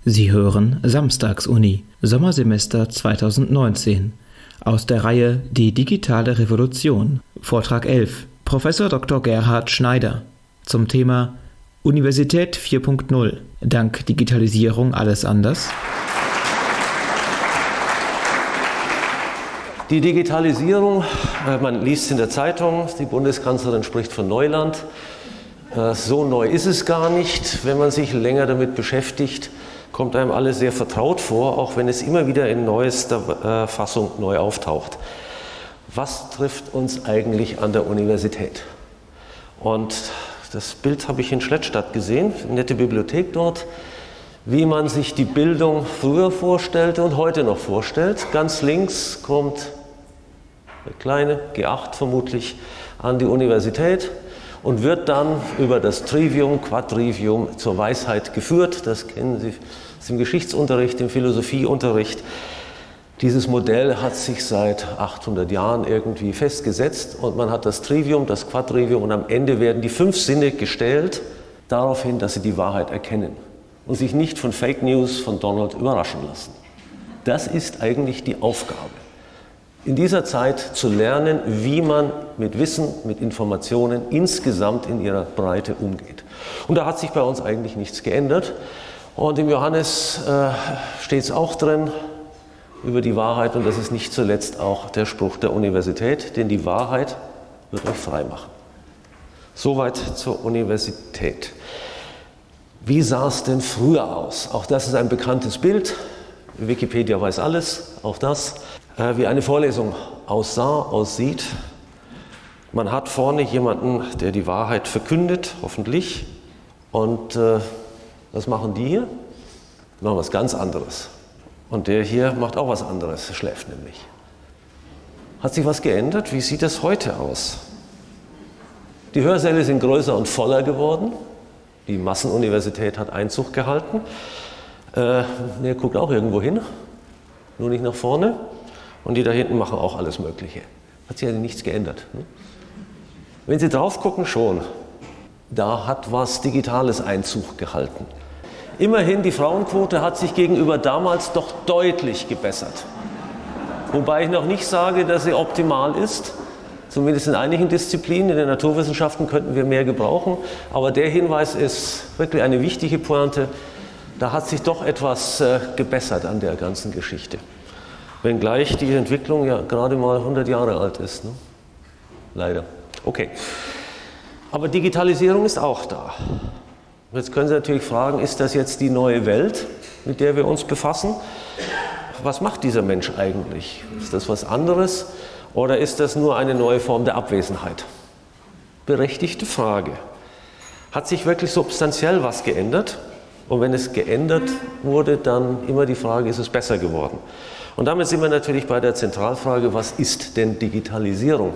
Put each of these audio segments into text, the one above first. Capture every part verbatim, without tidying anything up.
Sie hören Samstagsuni, Sommersemester zweitausendneunzehn, aus der Reihe Die digitale Revolution, Vortrag elf, Professor Doktor Gerhard Schneider, zum Thema Universität vier Punkt null, dank Digitalisierung alles anders? Die Digitalisierung, man liest in der Zeitung, die Bundeskanzlerin spricht von Neuland. So neu ist es gar nicht. Wenn man sich länger damit beschäftigt, kommt einem alles sehr vertraut vor, auch wenn es immer wieder in neuester Fassung neu auftaucht. Was trifft uns eigentlich an der Universität? Und das Bild habe ich in Schlettstadt gesehen, eine nette Bibliothek dort, wie man sich die Bildung früher vorstellte und heute noch vorstellt. Ganz links kommt eine kleine, G acht vermutlich, an die Universität und wird dann über das Trivium, Quadrivium zur Weisheit geführt. Das kennen Sie aus dem Geschichtsunterricht, im Philosophieunterricht. Dieses Modell hat sich seit achthundert Jahren irgendwie festgesetzt und man hat das Trivium, das Quadrivium und am Ende werden die fünf Sinne gestellt, darauf hin, dass sie die Wahrheit erkennen und sich nicht von Fake News von Donald überraschen lassen. Das ist eigentlich die Aufgabe. In dieser Zeit zu lernen, wie man mit Wissen, mit Informationen insgesamt in ihrer Breite umgeht. Und da hat sich bei uns eigentlich nichts geändert. Und im Johannes äh, steht es auch drin über die Wahrheit und das ist nicht zuletzt auch der Spruch der Universität, denn die Wahrheit wird euch frei machen. Soweit zur Universität. Wie sah es denn früher aus? Auch das ist ein bekanntes Bild. Wikipedia weiß alles, auch das. Äh, wie eine Vorlesung aussah, aussieht. Man hat vorne jemanden, der die Wahrheit verkündet, hoffentlich. Und äh, was machen die hier? Die machen was ganz anderes. Und der hier macht auch was anderes, schläft nämlich. Hat sich was geändert? Wie sieht das heute aus? Die Hörsäle sind größer und voller geworden. Die Massenuniversität hat Einzug gehalten. Äh, der guckt auch irgendwo hin, nur nicht nach vorne. Und die da hinten machen auch alles Mögliche. Hat sich also nichts geändert. Ne? Wenn Sie drauf gucken, schon. Da hat was Digitales Einzug gehalten. Immerhin, die Frauenquote hat sich gegenüber damals doch deutlich gebessert. Wobei ich noch nicht sage, dass sie optimal ist. Zumindest in einigen Disziplinen, in den Naturwissenschaften könnten wir mehr gebrauchen. Aber der Hinweis ist wirklich eine wichtige Pointe. Da hat sich doch etwas äh, gebessert an der ganzen Geschichte. Wenngleich die Entwicklung ja gerade mal hundert Jahre alt ist. Ne? Leider. Okay. Aber Digitalisierung ist auch da. Jetzt können Sie natürlich fragen, ist das jetzt die neue Welt, mit der wir uns befassen? Was macht dieser Mensch eigentlich? Ist das was anderes oder ist das nur eine neue Form der Abwesenheit? Berechtigte Frage. Hat sich wirklich substanziell was geändert? Und wenn es geändert wurde, dann immer die Frage, ist es besser geworden? Und damit sind wir natürlich bei der Zentralfrage, was ist denn Digitalisierung?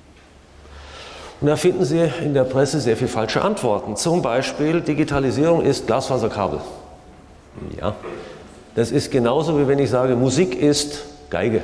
Und da finden Sie in der Presse sehr viele falsche Antworten. Zum Beispiel, Digitalisierung ist Glasfaserkabel. Ja, das ist genauso wie wenn ich sage, Musik ist Geige.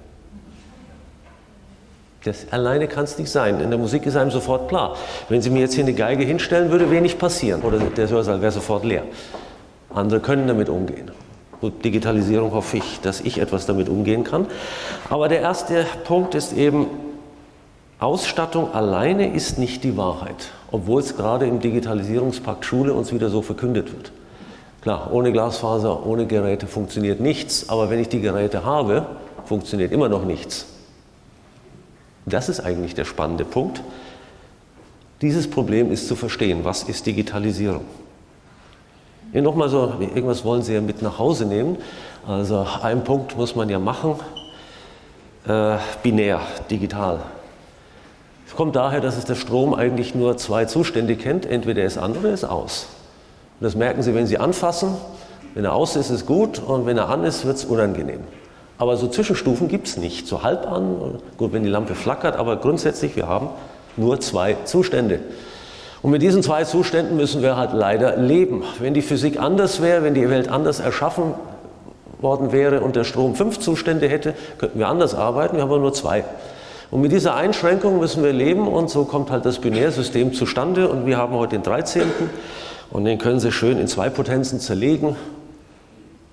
Das alleine kann es nicht sein. In der Musik ist einem sofort klar. Wenn Sie mir jetzt hier eine Geige hinstellen, würde wenig passieren. Oder der Hörsaal wäre sofort leer. Andere können damit umgehen. Mit Digitalisierung hoffe ich, dass ich etwas damit umgehen kann. Aber der erste Punkt ist eben, Ausstattung alleine ist nicht die Wahrheit, obwohl es gerade im Digitalisierungspakt Schule uns wieder so verkündet wird. Klar, ohne Glasfaser, ohne Geräte funktioniert nichts, aber wenn ich die Geräte habe, funktioniert immer noch nichts. Das ist eigentlich der spannende Punkt. Dieses Problem ist zu verstehen. Was ist Digitalisierung? Ja, nochmal so, irgendwas wollen Sie ja mit nach Hause nehmen. Also einen Punkt muss man ja machen, äh, binär, digital. Es kommt daher, dass es der Strom eigentlich nur zwei Zustände kennt, entweder er ist an oder er ist aus. Und das merken Sie, wenn Sie anfassen, wenn er aus ist, ist es gut und wenn er an ist, wird es unangenehm. Aber so Zwischenstufen gibt es nicht, so halb an, gut, wenn die Lampe flackert, aber grundsätzlich, wir haben nur zwei Zustände. Und mit diesen zwei Zuständen müssen wir halt leider leben. Wenn die Physik anders wäre, wenn die Welt anders erschaffen worden wäre und der Strom fünf Zustände hätte, könnten wir anders arbeiten, wir haben aber nur zwei. Und mit dieser Einschränkung müssen wir leben und so kommt halt das Binärsystem zustande und wir haben heute den dreizehnten und den können Sie schön in zwei Potenzen zerlegen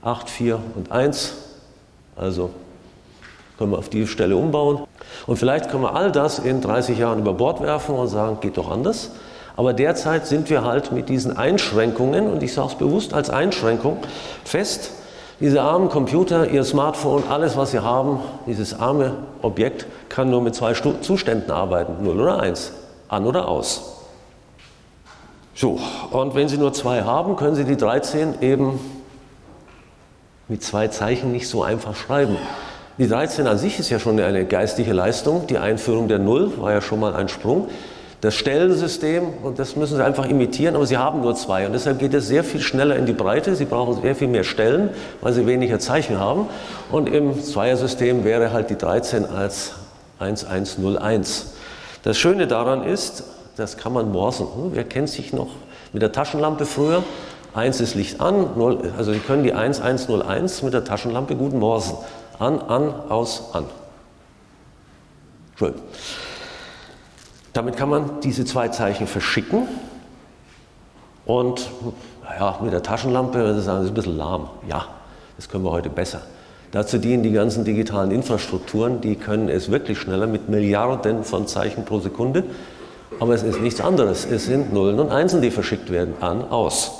acht, vier und eins. Also können wir auf die Stelle umbauen. Und vielleicht können wir all das in dreißig Jahren über Bord werfen und sagen, geht doch anders. Aber derzeit sind wir halt mit diesen Einschränkungen, und ich sage es bewusst als Einschränkung, fest. Diese armen Computer, Ihr Smartphone, alles was Sie haben, dieses arme Objekt kann nur mit zwei Zuständen arbeiten, null oder eins, an oder aus. So, und wenn Sie nur zwei haben, können Sie die dreizehn eben mit zwei Zeichen nicht so einfach schreiben. Die dreizehn an sich ist ja schon eine geistige Leistung, die Einführung der Null war ja schon mal ein Sprung. Das Stellensystem, und das müssen Sie einfach imitieren, aber Sie haben nur zwei und deshalb geht es sehr viel schneller in die Breite. Sie brauchen sehr viel mehr Stellen, weil Sie weniger Zeichen haben. Und im Zweiersystem wäre halt die dreizehn als eins eins null eins. Das Schöne daran ist, das kann man morsen. Wer kennt sich noch mit der Taschenlampe früher? eins ist Licht an, null, also Sie können die eins eins null eins mit der Taschenlampe gut morsen. An, an, aus, an. Schön. Damit kann man diese zwei Zeichen verschicken und ja, mit der Taschenlampe, wenn Sie sagen, das ist ein bisschen lahm. Ja, das können wir heute besser. Dazu dienen die ganzen digitalen Infrastrukturen, die können es wirklich schneller mit Milliarden von Zeichen pro Sekunde. Aber es ist nichts anderes. Es sind Nullen und Einsen, die verschickt werden. An, aus.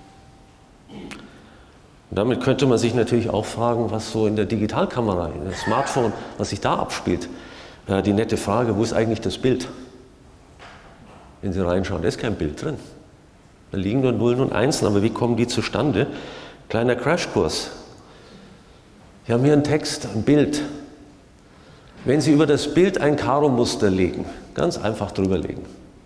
Und damit könnte man sich natürlich auch fragen, was so in der Digitalkamera, in dem Smartphone, was sich da abspielt. Äh, die nette Frage, wo ist eigentlich das Bild? Wenn Sie reinschauen, da ist kein Bild drin. Da liegen nur Nullen und Einsen, aber wie kommen die zustande? Kleiner Crashkurs. Wir haben hier einen Text, ein Bild. Wenn Sie über das Bild ein Karo-Muster legen, ganz einfach drüber legen.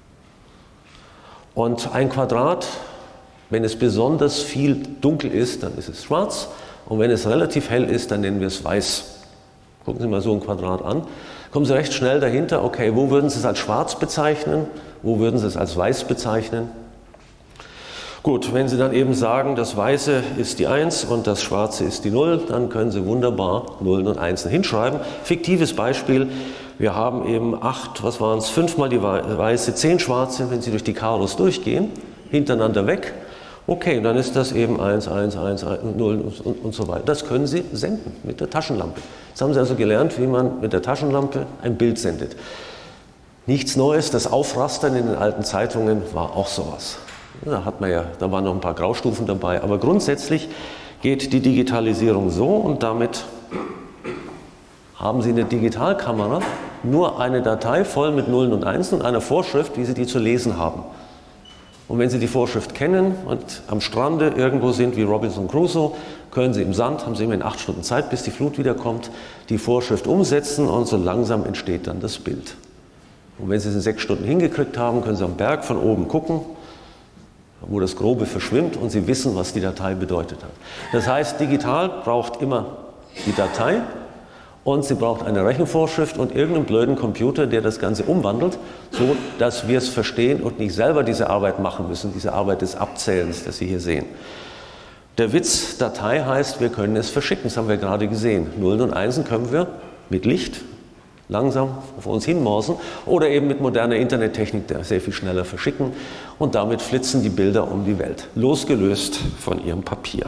Und ein Quadrat, wenn es besonders viel dunkel ist, dann ist es schwarz. Und wenn es relativ hell ist, dann nennen wir es weiß. Gucken Sie mal so ein Quadrat an. Kommen Sie recht schnell dahinter, okay, wo würden Sie es als schwarz bezeichnen? Wo würden Sie es als weiß bezeichnen? Gut, wenn Sie dann eben sagen, das Weiße ist die eins und das Schwarze ist die null, dann können Sie wunderbar Nullen und Einsen hinschreiben. Fiktives Beispiel, wir haben eben acht, was waren es, fünfmal die Weiße, zehn Schwarze, wenn Sie durch die Karos durchgehen, hintereinander weg. Okay, dann ist das eben eins, eins, eins, null und, und so weiter. Das können Sie senden mit der Taschenlampe. Jetzt haben Sie also gelernt, wie man mit der Taschenlampe ein Bild sendet. Nichts Neues, das Aufrastern in den alten Zeitungen war auch sowas. Da hat man ja, da waren noch ein paar Graustufen dabei, aber grundsätzlich geht die Digitalisierung so und damit haben Sie in der Digitalkamera nur eine Datei voll mit Nullen und Einsen und einer Vorschrift, wie Sie die zu lesen haben. Und wenn Sie die Vorschrift kennen und am Strande irgendwo sind wie Robinson Crusoe, können Sie im Sand, haben Sie immerhin acht Stunden Zeit, bis die Flut wiederkommt, die Vorschrift umsetzen und so langsam entsteht dann das Bild. Und wenn Sie es in sechs Stunden hingekriegt haben, können Sie am Berg von oben gucken, wo das Grobe verschwimmt und Sie wissen, was die Datei bedeutet hat. Das heißt, digital braucht immer die Datei und sie braucht eine Rechenvorschrift und irgendeinen blöden Computer, der das Ganze umwandelt, so dass wir es verstehen und nicht selber diese Arbeit machen müssen, diese Arbeit des Abzählens, das Sie hier sehen. Der Witz, Datei heißt, wir können es verschicken, das haben wir gerade gesehen. Nullen und Einsen können wir mit Licht langsam auf uns hinmorsen oder eben mit moderner Internettechnik sehr viel schneller verschicken und damit flitzen die Bilder um die Welt, losgelöst von ihrem Papier.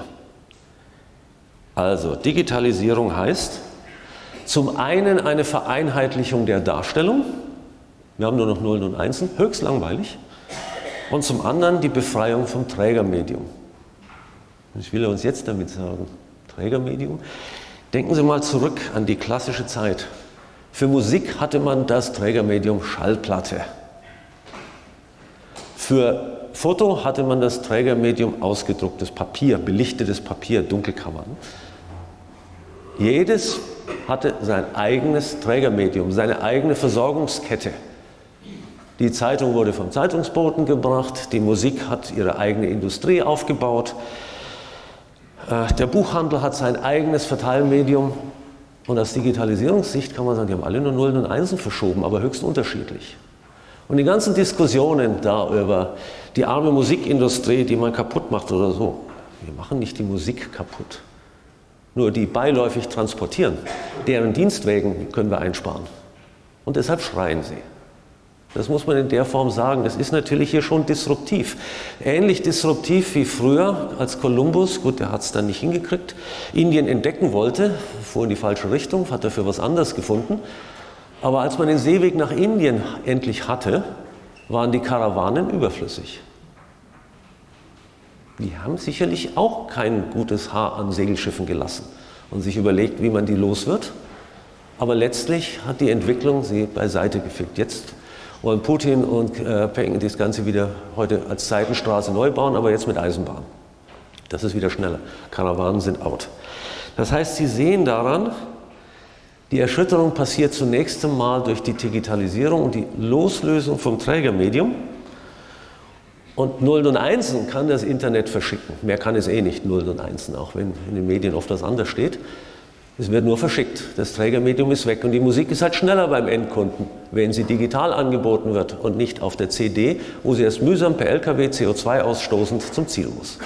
Also Digitalisierung heißt zum einen eine Vereinheitlichung der Darstellung, wir haben nur noch Nullen und Einsen, höchst langweilig, und zum anderen die Befreiung vom Trägermedium. Ich will uns jetzt damit sagen, Trägermedium, denken Sie mal zurück an die klassische Zeit. Für Musik hatte man das Trägermedium Schallplatte. Für Foto hatte man das Trägermedium ausgedrucktes Papier, belichtetes Papier, Dunkelkammern. Jedes hatte sein eigenes Trägermedium, seine eigene Versorgungskette. Die Zeitung wurde vom Zeitungsboten gebracht, die Musik hat ihre eigene Industrie aufgebaut, der Buchhandel hat sein eigenes Verteilmedium. Und aus Digitalisierungssicht kann man sagen, die haben alle nur Nullen und Einsen verschoben, aber höchst unterschiedlich. Und die ganzen Diskussionen da über die arme Musikindustrie, die man kaputt macht oder so, wir machen nicht die Musik kaputt. Nur die beiläufig transportieren, deren Dienstwägen können wir einsparen. Und deshalb schreien sie. Das muss man in der Form sagen. Das ist natürlich hier schon disruptiv. Ähnlich disruptiv wie früher, als Kolumbus, gut, der hat es dann nicht hingekriegt, Indien entdecken wollte, fuhr in die falsche Richtung, hat dafür was anderes gefunden. Aber als man den Seeweg nach Indien endlich hatte, waren die Karawanen überflüssig. Die haben sicherlich auch kein gutes Haar an Segelschiffen gelassen und sich überlegt, wie man die los wird. Aber letztlich hat die Entwicklung sie beiseite gefickt. Jetzt wollen Putin und äh, Peking das Ganze wieder heute als Seitenstraße neu bauen, aber jetzt mit Eisenbahn. Das ist wieder schneller. Karawanen sind out. Das heißt, Sie sehen daran, die Erschütterung passiert zunächst einmal durch die Digitalisierung und die Loslösung vom Trägermedium. Und Nullen und Einsen kann das Internet verschicken. Mehr kann es eh nicht, Nullen und Einsen, auch wenn in den Medien oft was anderes steht. Es wird nur verschickt. Das Trägermedium ist weg und die Musik ist halt schneller beim Endkunden, wenn sie digital angeboten wird und nicht auf der C D, wo sie erst mühsam per L K W C O zwei ausstoßend zum Ziel muss.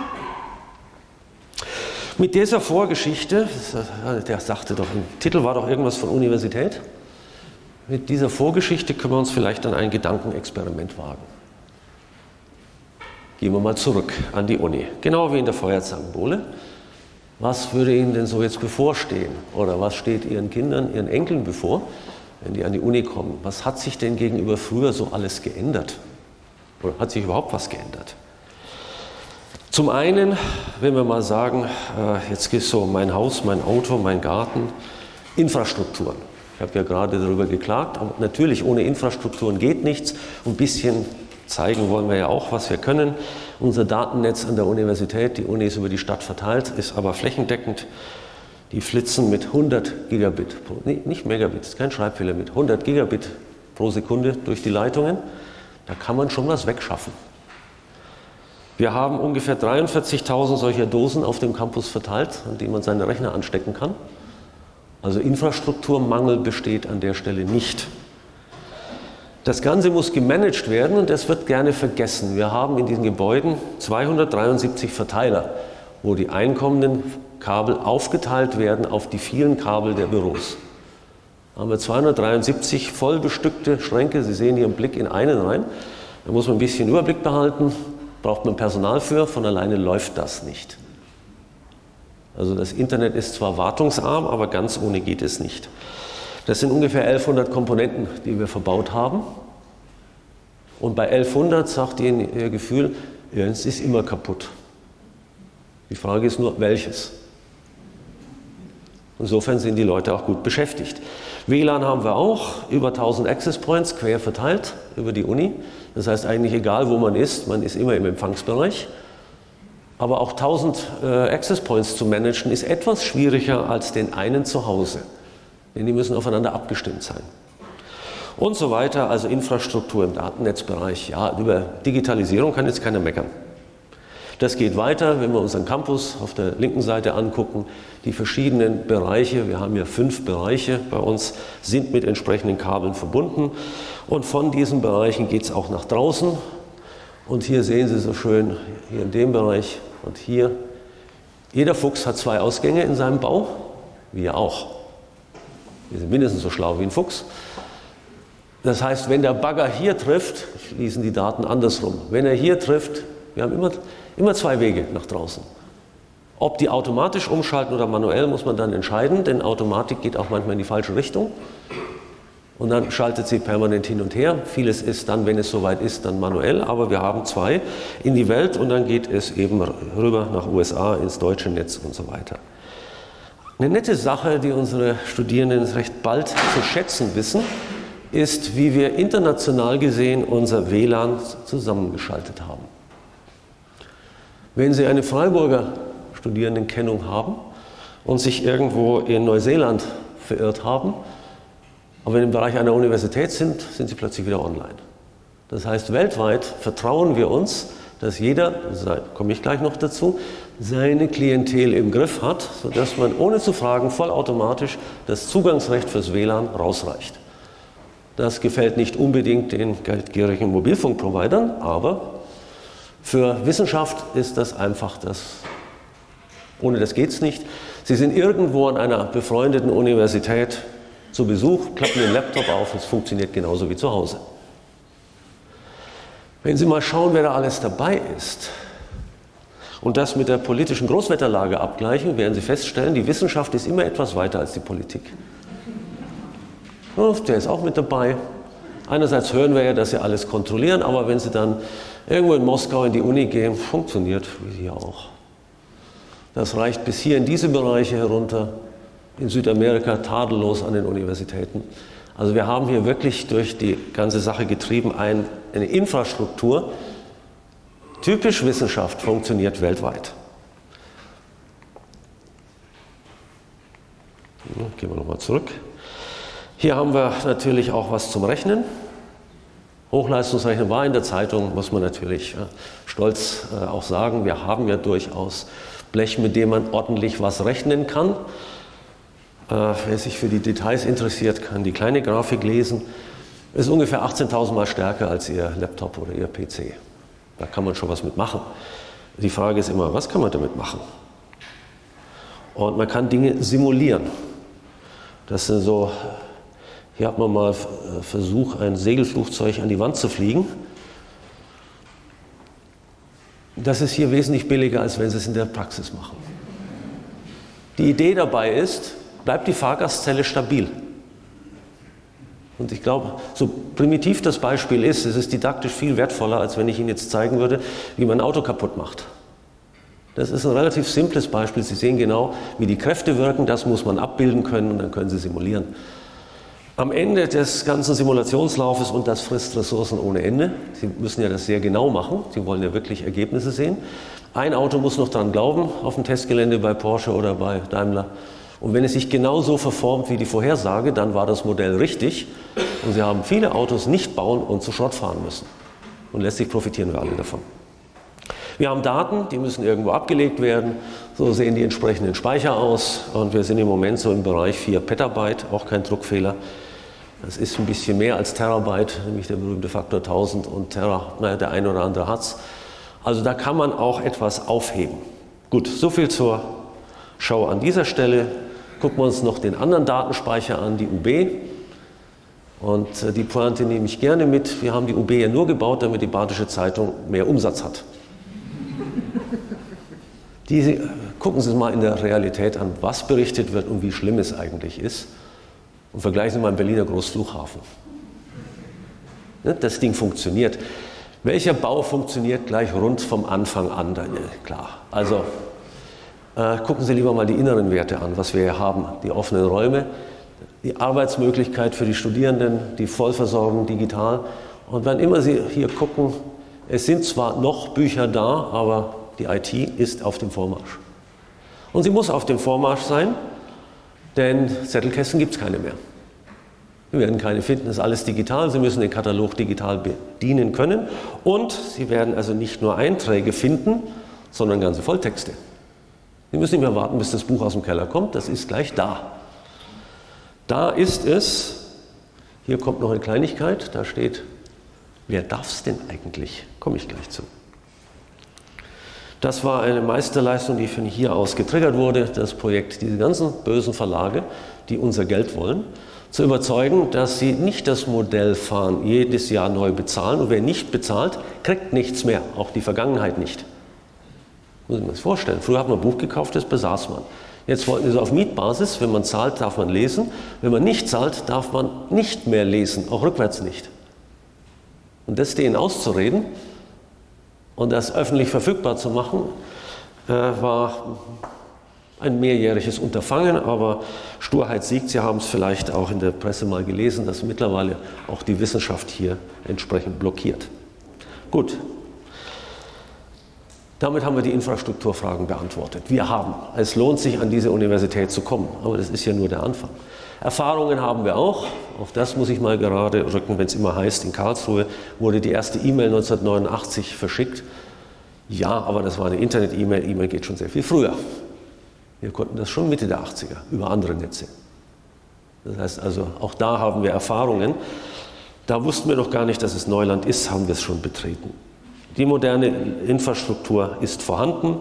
Mit dieser Vorgeschichte, der sagte doch, im Titel war doch irgendwas von Universität, mit dieser Vorgeschichte können wir uns vielleicht an ein Gedankenexperiment wagen. Gehen wir mal zurück an die Uni, genau wie in der Feuerzangenbowle. Was würde Ihnen denn so jetzt bevorstehen? Oder was steht Ihren Kindern, Ihren Enkeln bevor, wenn die an die Uni kommen? Was hat sich denn gegenüber früher so alles geändert? Oder hat sich überhaupt was geändert? Zum einen, wenn wir mal sagen, jetzt geht es so um mein Haus, mein Auto, mein Garten, Infrastrukturen. Ich habe ja gerade darüber geklagt, aber natürlich ohne Infrastrukturen geht nichts. Ein bisschen zeigen wollen wir ja auch, was wir können. Unser Datennetz an der Universität, die Uni ist über die Stadt verteilt, ist aber flächendeckend. Die flitzen mit hundert Gigabit, nee, nicht Megabit, ist kein Schreibfehler, mit hundert Gigabit pro Sekunde durch die Leitungen. Da kann man schon was wegschaffen. Wir haben ungefähr dreiundvierzigtausend solcher Dosen auf dem Campus verteilt, an denen man seine Rechner anstecken kann. Also Infrastrukturmangel besteht an der Stelle nicht. Das Ganze muss gemanagt werden und das wird gerne vergessen. Wir haben in diesen Gebäuden zweihundertdreiundsiebzig Verteiler, wo die einkommenden Kabel aufgeteilt werden auf die vielen Kabel der Büros. Da haben wir zweihundertdreiundsiebzig voll bestückte Schränke. Sie sehen hier einen Blick in einen rein. Da muss man ein bisschen Überblick behalten, braucht man Personal für, von alleine läuft das nicht. Also das Internet ist zwar wartungsarm, aber ganz ohne geht es nicht. Das sind ungefähr elfhundert Komponenten, die wir verbaut haben. Und bei elfhundert sagt Ihnen Ihr Gefühl, ja, es ist immer kaputt. Die Frage ist nur, welches? Insofern sind die Leute auch gut beschäftigt. W L A N haben wir auch, über tausend Access Points quer verteilt über die Uni. Das heißt eigentlich egal, wo man ist, man ist immer im Empfangsbereich. Aber auch tausend äh, Access Points zu managen ist etwas schwieriger als den einen zu Hause. Denn die müssen aufeinander abgestimmt sein. Und so weiter, also Infrastruktur im Datennetzbereich. Ja, über Digitalisierung kann jetzt keiner meckern. Das geht weiter, wenn wir unseren Campus auf der linken Seite angucken. Die verschiedenen Bereiche, wir haben ja fünf Bereiche bei uns, sind mit entsprechenden Kabeln verbunden. Und von diesen Bereichen geht es auch nach draußen. Und hier sehen Sie so schön, hier in dem Bereich und hier. Jeder Fuchs hat zwei Ausgänge in seinem Bau, wir auch. Wir sind mindestens so schlau wie ein Fuchs. Das heißt, wenn der Bagger hier trifft, fließen die Daten andersrum. Wenn er hier trifft, wir haben immer, immer zwei Wege nach draußen. Ob die automatisch umschalten oder manuell, muss man dann entscheiden, denn Automatik geht auch manchmal in die falsche Richtung. Und dann schaltet sie permanent hin und her. Vieles ist dann, wenn es soweit ist, dann manuell, aber wir haben zwei in die Welt und dann geht es eben rüber nach U S A, ins deutsche Netz und so weiter. Eine nette Sache, die unsere Studierenden recht bald zu schätzen wissen, ist, wie wir international gesehen unser W L A N zusammengeschaltet haben. Wenn Sie eine Freiburger Studierendenkennung haben und sich irgendwo in Neuseeland verirrt haben, aber im Bereich einer Universität sind, sind Sie plötzlich wieder online. Das heißt, weltweit vertrauen wir uns, dass jeder, da komme ich gleich noch dazu, seine Klientel im Griff hat, sodass man ohne zu fragen vollautomatisch das Zugangsrecht fürs W L A N rausreicht. Das gefällt nicht unbedingt den geldgierigen Mobilfunkprovidern, aber für Wissenschaft ist das einfach das, ohne das geht es nicht. Sie sind irgendwo an einer befreundeten Universität zu Besuch, klappen den Laptop auf, es funktioniert genauso wie zu Hause. Wenn Sie mal schauen, wer da alles dabei ist und das mit der politischen Großwetterlage abgleichen, werden Sie feststellen, die Wissenschaft ist immer etwas weiter als die Politik. Ja, der ist auch mit dabei. Einerseits hören wir ja, dass sie alles kontrollieren, aber wenn Sie dann irgendwo in Moskau in die Uni gehen, funktioniert wie hier auch. Das reicht bis hier in diese Bereiche herunter, in Südamerika tadellos an den Universitäten. Also wir haben hier wirklich durch die ganze Sache getrieben ein, eine Infrastruktur, typisch Wissenschaft, funktioniert weltweit. Ja, gehen wir nochmal zurück. Hier haben wir natürlich auch was zum Rechnen. Hochleistungsrechnen war in der Zeitung, muss man natürlich ja, stolz äh, auch sagen. Wir haben ja durchaus Blech, mit dem man ordentlich was rechnen kann. Äh, wer sich für die Details interessiert, kann die kleine Grafik lesen. Ist ungefähr achtzehntausend Mal stärker als Ihr Laptop oder Ihr P C. Da kann man schon was mitmachen. Die Frage ist immer, was kann man damit machen? Und man kann Dinge simulieren. Das sind so, hier hat man mal versucht, ein Segelflugzeug an die Wand zu fliegen. Das ist hier wesentlich billiger, als wenn Sie es in der Praxis machen. Die Idee dabei ist, bleibt die Fahrgastzelle stabil. Und ich glaube, so primitiv das Beispiel ist, es ist didaktisch viel wertvoller, als wenn ich Ihnen jetzt zeigen würde, wie man ein Auto kaputt macht. Das ist ein relativ simples Beispiel. Sie sehen genau, wie die Kräfte wirken, das muss man abbilden können und dann können Sie simulieren. Am Ende des ganzen Simulationslaufes, und das frisst Ressourcen ohne Ende, Sie müssen ja das sehr genau machen, Sie wollen ja wirklich Ergebnisse sehen. Ein Auto muss noch dran glauben, auf dem Testgelände bei Porsche oder bei Daimler. Und wenn es sich genau so verformt wie die Vorhersage, dann war das Modell richtig und Sie haben viele Autos nicht bauen und zu Schrott fahren müssen. Und letztlich profitieren wir alle davon. Wir haben Daten, die müssen irgendwo abgelegt werden. So sehen die entsprechenden Speicher aus. Und wir sind im Moment so im Bereich vier Petabyte, auch kein Druckfehler. Das ist ein bisschen mehr als Terabyte, nämlich der berühmte Faktor tausend und Tera, naja, der eine oder andere hat es. Also da kann man auch etwas aufheben. Gut, soviel zur Schau an dieser Stelle. Gucken wir uns noch den anderen Datenspeicher an, die U B. Und die Pointe nehme ich gerne mit. Wir haben die U B ja nur gebaut, damit die Badische Zeitung mehr Umsatz hat. Die, gucken Sie mal in der Realität an, was berichtet wird und wie schlimm es eigentlich ist. Und vergleichen Sie mal einen Berliner Großflughafen. Das Ding funktioniert. Welcher Bau funktioniert gleich rund vom Anfang an? Klar. Also äh, gucken Sie lieber mal die inneren Werte an, was wir hier haben. Die offenen Räume, die Arbeitsmöglichkeit für die Studierenden, die Vollversorgung digital. Und wann immer Sie hier gucken, es sind zwar noch Bücher da, aber die I T ist auf dem Vormarsch. Und sie muss auf dem Vormarsch sein, denn Zettelkästen gibt es keine mehr. Sie werden keine finden, das ist alles digital. Sie müssen den Katalog digital bedienen können. Und Sie werden also nicht nur Einträge finden, sondern ganze Volltexte. Sie müssen nicht mehr warten, bis das Buch aus dem Keller kommt, das ist gleich da. Da ist es, hier kommt noch eine Kleinigkeit, da steht, wer darf es denn eigentlich? Komme ich gleich zu. Das war eine Meisterleistung, die von hier aus getriggert wurde, das Projekt, diese ganzen bösen Verlage, die unser Geld wollen, zu überzeugen, dass sie nicht das Modell fahren, jedes Jahr neu bezahlen. Und wer nicht bezahlt, kriegt nichts mehr, auch die Vergangenheit nicht. Muss ich mir das vorstellen. Früher hat man ein Buch gekauft, das besaß man. Jetzt wollten sie auf Mietbasis, wenn man zahlt, darf man lesen. Wenn man nicht zahlt, darf man nicht mehr lesen, auch rückwärts nicht. Und das denen auszureden und das öffentlich verfügbar zu machen, äh, war ein mehrjähriges Unterfangen, aber Sturheit siegt. Sie haben es vielleicht auch in der Presse mal gelesen, dass mittlerweile auch die Wissenschaft hier entsprechend blockiert. Gut. Damit haben wir die Infrastrukturfragen beantwortet. Wir haben. Es lohnt sich, an diese Universität zu kommen, aber das ist ja nur der Anfang. Erfahrungen haben wir auch. Auch das muss ich mal gerade rücken, wenn es immer heißt, in Karlsruhe wurde die erste E-Mail neunzehnhundertneunundachtzig verschickt. Ja, aber das war eine Internet-E-Mail. E-Mail geht schon sehr viel früher. Wir konnten das schon Mitte der achtziger über andere Netze. Das heißt also, auch da haben wir Erfahrungen. Da wussten wir noch gar nicht, dass es Neuland ist, haben wir es schon betreten. Die moderne Infrastruktur ist vorhanden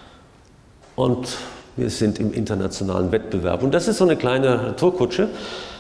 und wir sind im internationalen Wettbewerb. Und das ist so eine kleine Tourkutsche.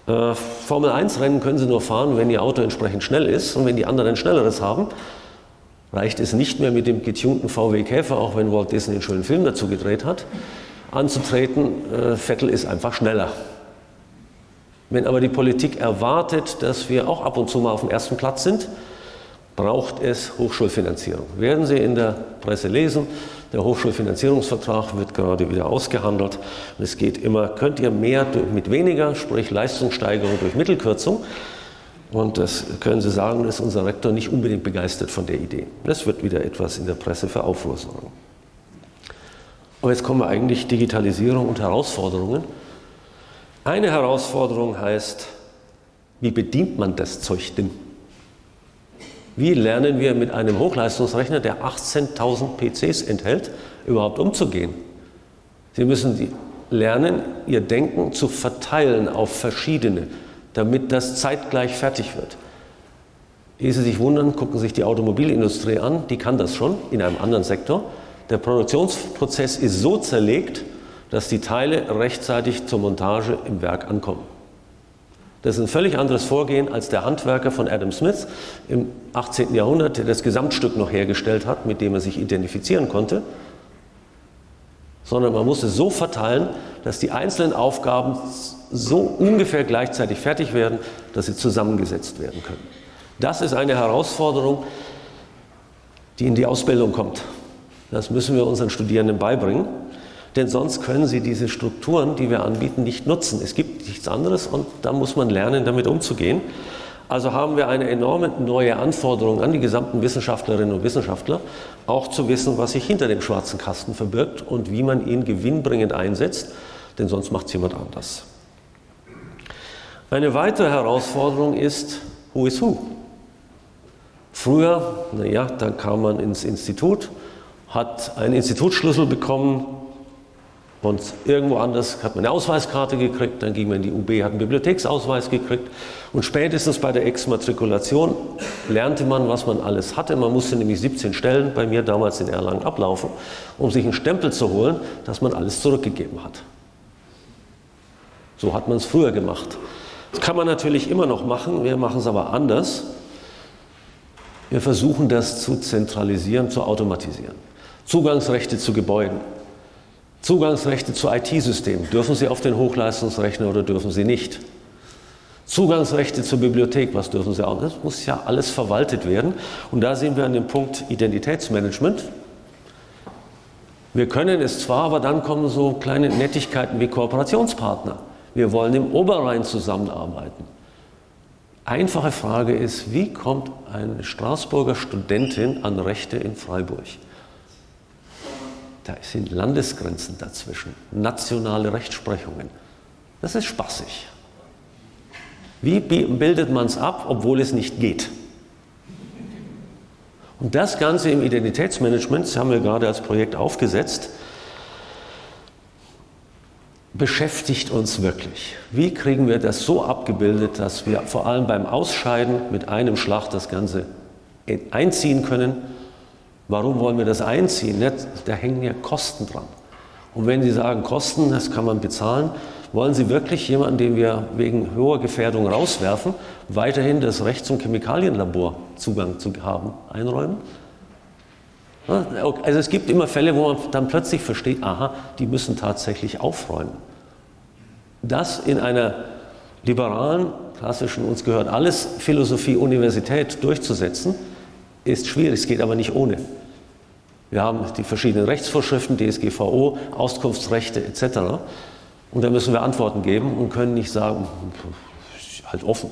Äh, Formel eins Rennen können Sie nur fahren, wenn Ihr Auto entsprechend schnell ist, und wenn die anderen ein schnelleres haben, reicht es nicht mehr mit dem getunten V W Käfer, auch wenn Walt Disney einen schönen Film dazu gedreht hat, anzutreten. Äh, Vettel ist einfach schneller. Wenn aber die Politik erwartet, dass wir auch ab und zu mal auf dem ersten Platz sind, braucht es Hochschulfinanzierung. Werden Sie in der Presse lesen, der Hochschulfinanzierungsvertrag wird gerade wieder ausgehandelt. Und es geht immer, könnt ihr mehr mit weniger, sprich Leistungssteigerung durch Mittelkürzung. Und das können Sie sagen, ist unser Rektor nicht unbedingt begeistert von der Idee. Das wird wieder etwas in der Presse für Aufruhr sorgen. Aber jetzt kommen wir eigentlich Digitalisierung und Herausforderungen. Eine Herausforderung heißt, wie bedient man das Zeug denn? Wie lernen wir mit einem Hochleistungsrechner, der achtzehntausend P Cs enthält, überhaupt umzugehen? Sie müssen lernen, Ihr Denken zu verteilen auf verschiedene, damit das zeitgleich fertig wird. Ehe Sie sich wundern, gucken Sie sich die Automobilindustrie an, die kann das schon in einem anderen Sektor. Der Produktionsprozess ist so zerlegt, dass die Teile rechtzeitig zur Montage im Werk ankommen. Das ist ein völlig anderes Vorgehen als der Handwerker von Adam Smith im achtzehnten Jahrhundert, der das Gesamtstück noch hergestellt hat, mit dem er sich identifizieren konnte. Sondern man muss es so verteilen, dass die einzelnen Aufgaben so ungefähr gleichzeitig fertig werden, dass sie zusammengesetzt werden können. Das ist eine Herausforderung, die in die Ausbildung kommt. Das müssen wir unseren Studierenden beibringen. Denn sonst können sie diese Strukturen, die wir anbieten, nicht nutzen. Es gibt nichts anderes und da muss man lernen, damit umzugehen. Also haben wir eine enorme neue Anforderung an die gesamten Wissenschaftlerinnen und Wissenschaftler, auch zu wissen, was sich hinter dem schwarzen Kasten verbirgt und wie man ihn gewinnbringend einsetzt, denn sonst macht es jemand anders. Eine weitere Herausforderung ist, who is who? Früher, naja, dann kam man ins Institut, hat einen Institutsschlüssel bekommen, und irgendwo anders hat man eine Ausweiskarte gekriegt, dann ging man in die U B, hat einen Bibliotheksausweis gekriegt und spätestens bei der Exmatrikulation lernte man, was man alles hatte. Man musste nämlich siebzehn Stellen bei mir damals in Erlangen ablaufen, um sich einen Stempel zu holen, dass man alles zurückgegeben hat. So hat man es früher gemacht. Das kann man natürlich immer noch machen, wir machen es aber anders. Wir versuchen das zu zentralisieren, zu automatisieren. Zugangsrechte zu Gebäuden. Zugangsrechte zu I T-Systemen. Dürfen Sie auf den Hochleistungsrechner oder dürfen Sie nicht? Zugangsrechte zur Bibliothek, was dürfen Sie auch? Das muss ja alles verwaltet werden. Und da sind wir an dem Punkt Identitätsmanagement. Wir können es zwar, aber dann kommen so kleine Nettigkeiten wie Kooperationspartner. Wir wollen im Oberrhein zusammenarbeiten. Einfache Frage ist, wie kommt eine Straßburger Studentin an Rechte in Freiburg? Da sind Landesgrenzen dazwischen, nationale Rechtsprechungen. Das ist spaßig. Wie bildet man es ab, obwohl es nicht geht? Und das Ganze im Identitätsmanagement, das haben wir gerade als Projekt aufgesetzt, beschäftigt uns wirklich. Wie kriegen wir das so abgebildet, dass wir vor allem beim Ausscheiden mit einem Schlag das Ganze einziehen können? Warum wollen wir das einziehen? Da hängen ja Kosten dran. Und wenn Sie sagen, Kosten, das kann man bezahlen, wollen Sie wirklich jemanden, den wir wegen hoher Gefährdung rauswerfen, weiterhin das Recht zum Chemikalienlabor Zugang zu haben, einräumen? Also es gibt immer Fälle, wo man dann plötzlich versteht, aha, die müssen tatsächlich aufräumen. Das in einer liberalen, klassischen, uns gehört alles, Philosophie, Universität durchzusetzen, ist schwierig, es geht aber nicht ohne. Wir haben die verschiedenen Rechtsvorschriften, D S G V O, Auskunftsrechte et cetera. Und da müssen wir Antworten geben und können nicht sagen, halt offen.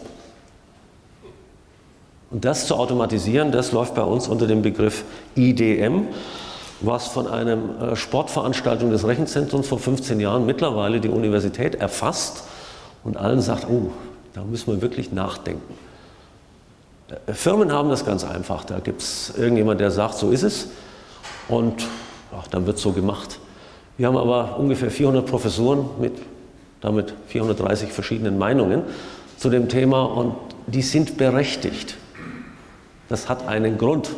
Und das zu automatisieren, das läuft bei uns unter dem Begriff I D M, was von einer Sportveranstaltung des Rechenzentrums vor fünfzehn Jahren mittlerweile die Universität erfasst und allen sagt, oh, da müssen wir wirklich nachdenken. Firmen haben das ganz einfach. Da gibt es irgendjemand, der sagt, so ist es. Und ach, dann wird es so gemacht. Wir haben aber ungefähr vierhundert Professoren mit damit vierhundertdreißig verschiedenen Meinungen zu dem Thema und die sind berechtigt. Das hat einen Grund,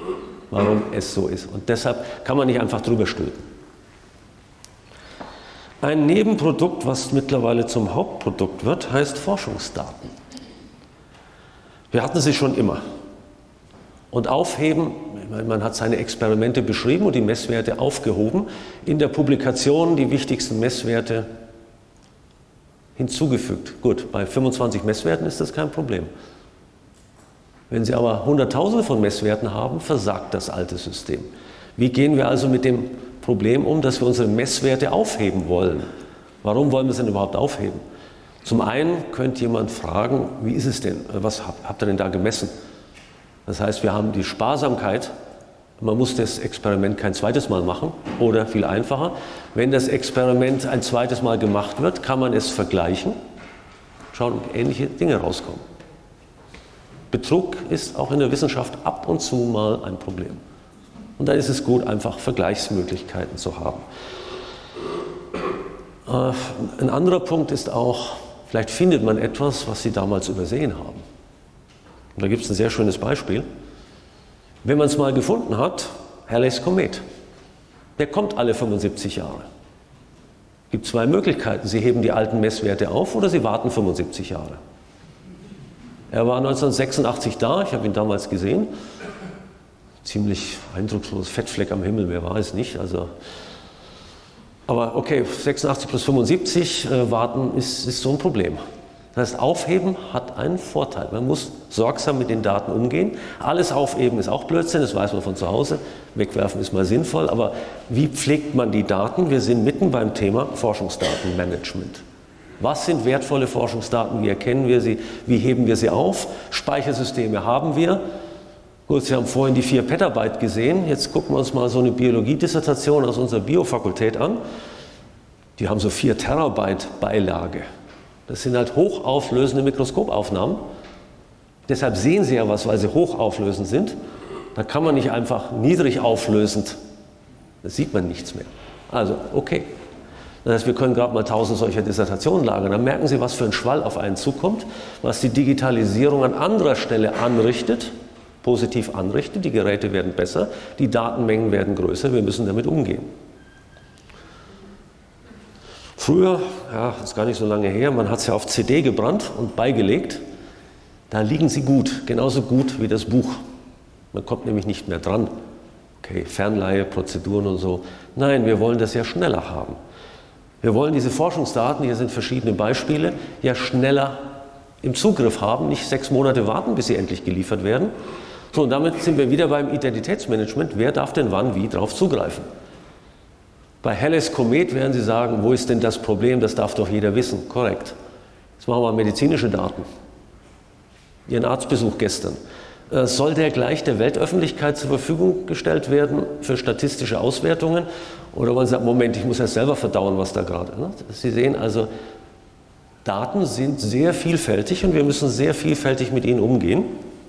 warum es so ist. Und deshalb kann man nicht einfach drüber stülpen. Ein Nebenprodukt, was mittlerweile zum Hauptprodukt wird, heißt Forschungsdaten. Wir hatten sie schon immer. Und aufheben, man hat seine Experimente beschrieben und die Messwerte aufgehoben, in der Publikation die wichtigsten Messwerte hinzugefügt. Gut, bei fünfundzwanzig Messwerten ist das kein Problem. Wenn Sie aber Hunderttausende von Messwerten haben, versagt das alte System. Wie gehen wir also mit dem Problem um, dass wir unsere Messwerte aufheben wollen? Warum wollen wir sie denn überhaupt aufheben? Zum einen könnte jemand fragen, wie ist es denn, was habt ihr denn da gemessen? Das heißt, wir haben die Sparsamkeit, man muss das Experiment kein zweites Mal machen oder viel einfacher. Wenn das Experiment ein zweites Mal gemacht wird, kann man es vergleichen, schauen, ob ähnliche Dinge rauskommen. Betrug ist auch in der Wissenschaft ab und zu mal ein Problem. Und dann ist es gut, einfach Vergleichsmöglichkeiten zu haben. Äh, ein anderer Punkt ist auch, vielleicht findet man etwas, was Sie damals übersehen haben. Und da gibt es ein sehr schönes Beispiel. Wenn man es mal gefunden hat, Halley's Komet, der kommt alle fünfundsiebzig Jahre. Es gibt zwei Möglichkeiten. Sie heben die alten Messwerte auf oder Sie warten fünfundsiebzig Jahre. Er war neunzehnhundertsechsundachtzig da, ich habe ihn damals gesehen. Ziemlich eindruckslos, Fettfleck am Himmel, wer war es nicht. Also, aber okay, sechsundachtzig plus fünfundsiebzig, äh, warten ist, ist so ein Problem. Das heißt, aufheben hat einen Vorteil. Man muss sorgsam mit den Daten umgehen. Alles aufheben ist auch Blödsinn, das weiß man von zu Hause. Wegwerfen ist mal sinnvoll, aber wie pflegt man die Daten? Wir sind mitten beim Thema Forschungsdatenmanagement. Was sind wertvolle Forschungsdaten? Wie erkennen wir sie? Wie heben wir sie auf? Speichersysteme haben wir. Gut, Sie haben vorhin die vier Petabyte gesehen. Jetzt gucken wir uns mal so eine Biologiedissertation aus unserer Biofakultät an. Die haben so vier Terabyte Beilage. Das sind halt hochauflösende Mikroskopaufnahmen. Deshalb sehen Sie ja was, weil sie hochauflösend sind. Da kann man nicht einfach niedrig auflösend, da sieht man nichts mehr. Also, okay. Das heißt, wir können gerade mal tausend solcher Dissertationen lagern. Dann merken Sie, was für ein Schwall auf einen zukommt, was die Digitalisierung an anderer Stelle anrichtet, positiv anrichtet. Die Geräte werden besser, die Datenmengen werden größer, wir müssen damit umgehen. Früher, ja, das ist gar nicht so lange her, man hat es ja auf C D gebrannt und beigelegt. Da liegen sie gut, genauso gut wie das Buch. Man kommt nämlich nicht mehr dran. Okay, Fernleihe, Prozeduren und so. Nein, wir wollen das ja schneller haben. Wir wollen diese Forschungsdaten, hier sind verschiedene Beispiele, ja schneller im Zugriff haben, nicht sechs Monate warten, bis sie endlich geliefert werden. So, und damit sind wir wieder beim Identitätsmanagement. Wer darf denn wann wie drauf zugreifen? Bei Halley's Komet werden Sie sagen, wo ist denn das Problem? Das darf doch jeder wissen. Korrekt. Jetzt machen wir mal medizinische Daten. Ihren Arztbesuch gestern. Soll der gleich der Weltöffentlichkeit zur Verfügung gestellt werden für statistische Auswertungen? Oder wollen Sie sagen, Moment, ich muss ja selber verdauen, was da gerade ist. Sie sehen also, Daten sind sehr vielfältig und wir müssen sehr vielfältig mit ihnen umgehen.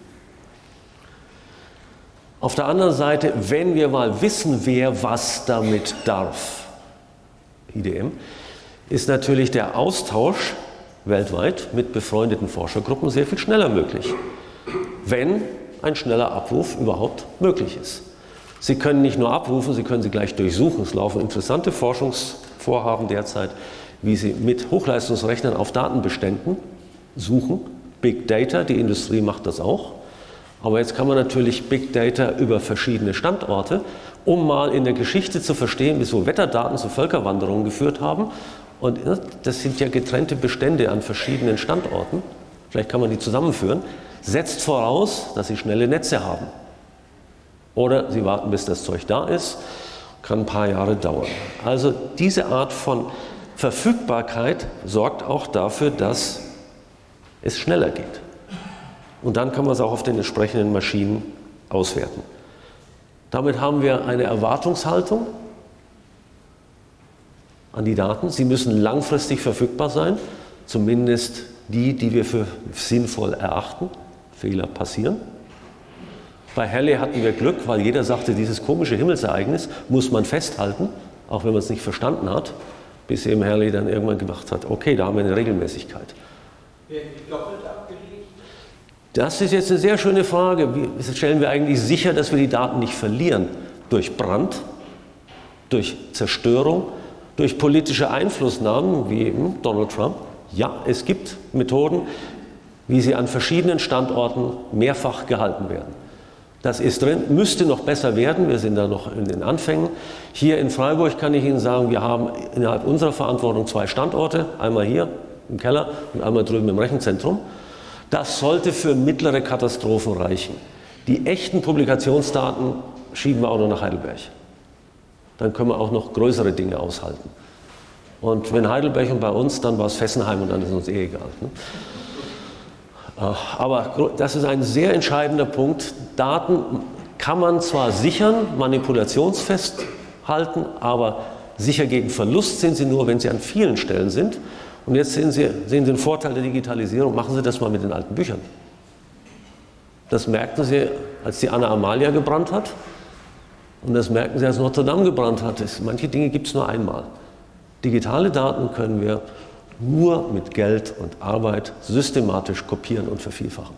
Auf der anderen Seite, wenn wir mal wissen, wer was damit darf, I D M, ist natürlich der Austausch weltweit mit befreundeten Forschergruppen sehr viel schneller möglich, wenn ein schneller Abruf überhaupt möglich ist. Sie können nicht nur abrufen, Sie können sie gleich durchsuchen. Es laufen interessante Forschungsvorhaben derzeit, wie Sie mit Hochleistungsrechnern auf Datenbeständen suchen. Big Data, die Industrie macht das auch. Aber jetzt kann man natürlich Big Data über verschiedene Standorte, um mal in der Geschichte zu verstehen, wieso Wetterdaten zu Völkerwanderungen geführt haben. Und das sind ja getrennte Bestände an verschiedenen Standorten. Vielleicht kann man die zusammenführen. Setzt voraus, dass Sie schnelle Netze haben. Oder Sie warten, bis das Zeug da ist. Kann ein paar Jahre dauern. Also diese Art von Verfügbarkeit sorgt auch dafür, dass es schneller geht. Und dann kann man es auch auf den entsprechenden Maschinen auswerten. Damit haben wir eine Erwartungshaltung an die Daten. Sie müssen langfristig verfügbar sein, zumindest die, die wir für sinnvoll erachten. Fehler passieren. Bei Halley hatten wir Glück, weil jeder sagte, dieses komische Himmelsereignis muss man festhalten, auch wenn man es nicht verstanden hat, bis eben Halley dann irgendwann gemacht hat, okay, da haben wir eine Regelmäßigkeit. Werden die doppelt abgelegt? Das ist jetzt eine sehr schöne Frage. Wie stellen wir eigentlich sicher, dass wir die Daten nicht verlieren? Durch Brand, durch Zerstörung, durch politische Einflussnahmen wie Donald Trump. Ja, es gibt Methoden, wie sie an verschiedenen Standorten mehrfach gehalten werden. Das ist drin, müsste noch besser werden, wir sind da noch in den Anfängen. Hier in Freiburg kann ich Ihnen sagen, wir haben innerhalb unserer Verantwortung zwei Standorte, einmal hier im Keller und einmal drüben im Rechenzentrum. Das sollte für mittlere Katastrophen reichen. Die echten Publikationsdaten schieben wir auch noch nach Heidelberg. Dann können wir auch noch größere Dinge aushalten. Und wenn Heidelberg und bei uns, dann war es Fessenheim und dann ist uns eh egal. Ne? Aber das ist ein sehr entscheidender Punkt. Daten kann man zwar sichern, manipulationsfest halten, aber sicher gegen Verlust sind sie nur, wenn sie an vielen Stellen sind. Und jetzt sehen Sie, sehen Sie den Vorteil der Digitalisierung. Machen Sie das mal mit den alten Büchern. Das merkten Sie, als die Anna Amalia gebrannt hat. Und das merken Sie, als Notre Dame gebrannt hat. Manche Dinge gibt es nur einmal. Digitale Daten können wir nur mit Geld und Arbeit systematisch kopieren und vervielfachen.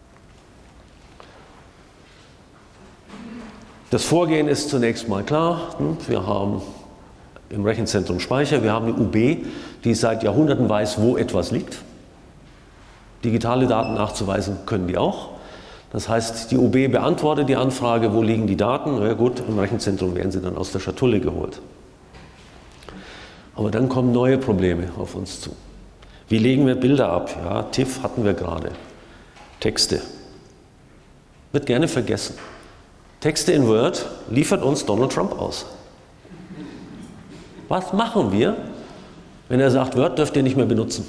Das Vorgehen ist zunächst mal klar. Wir haben im Rechenzentrum Speicher, wir haben eine U B, die seit Jahrhunderten weiß, wo etwas liegt. Digitale Daten nachzuweisen können die auch. Das heißt, die U B beantwortet die Anfrage, wo liegen die Daten? Na ja, gut, im Rechenzentrum werden sie dann aus der Schatulle geholt. Aber dann kommen neue Probleme auf uns zu. Wie legen wir Bilder ab? Ja, TIFF hatten wir gerade. Texte. Wird gerne vergessen. Texte in Word liefert uns Donald Trump aus. Was machen wir, wenn er sagt, Word dürft ihr nicht mehr benutzen?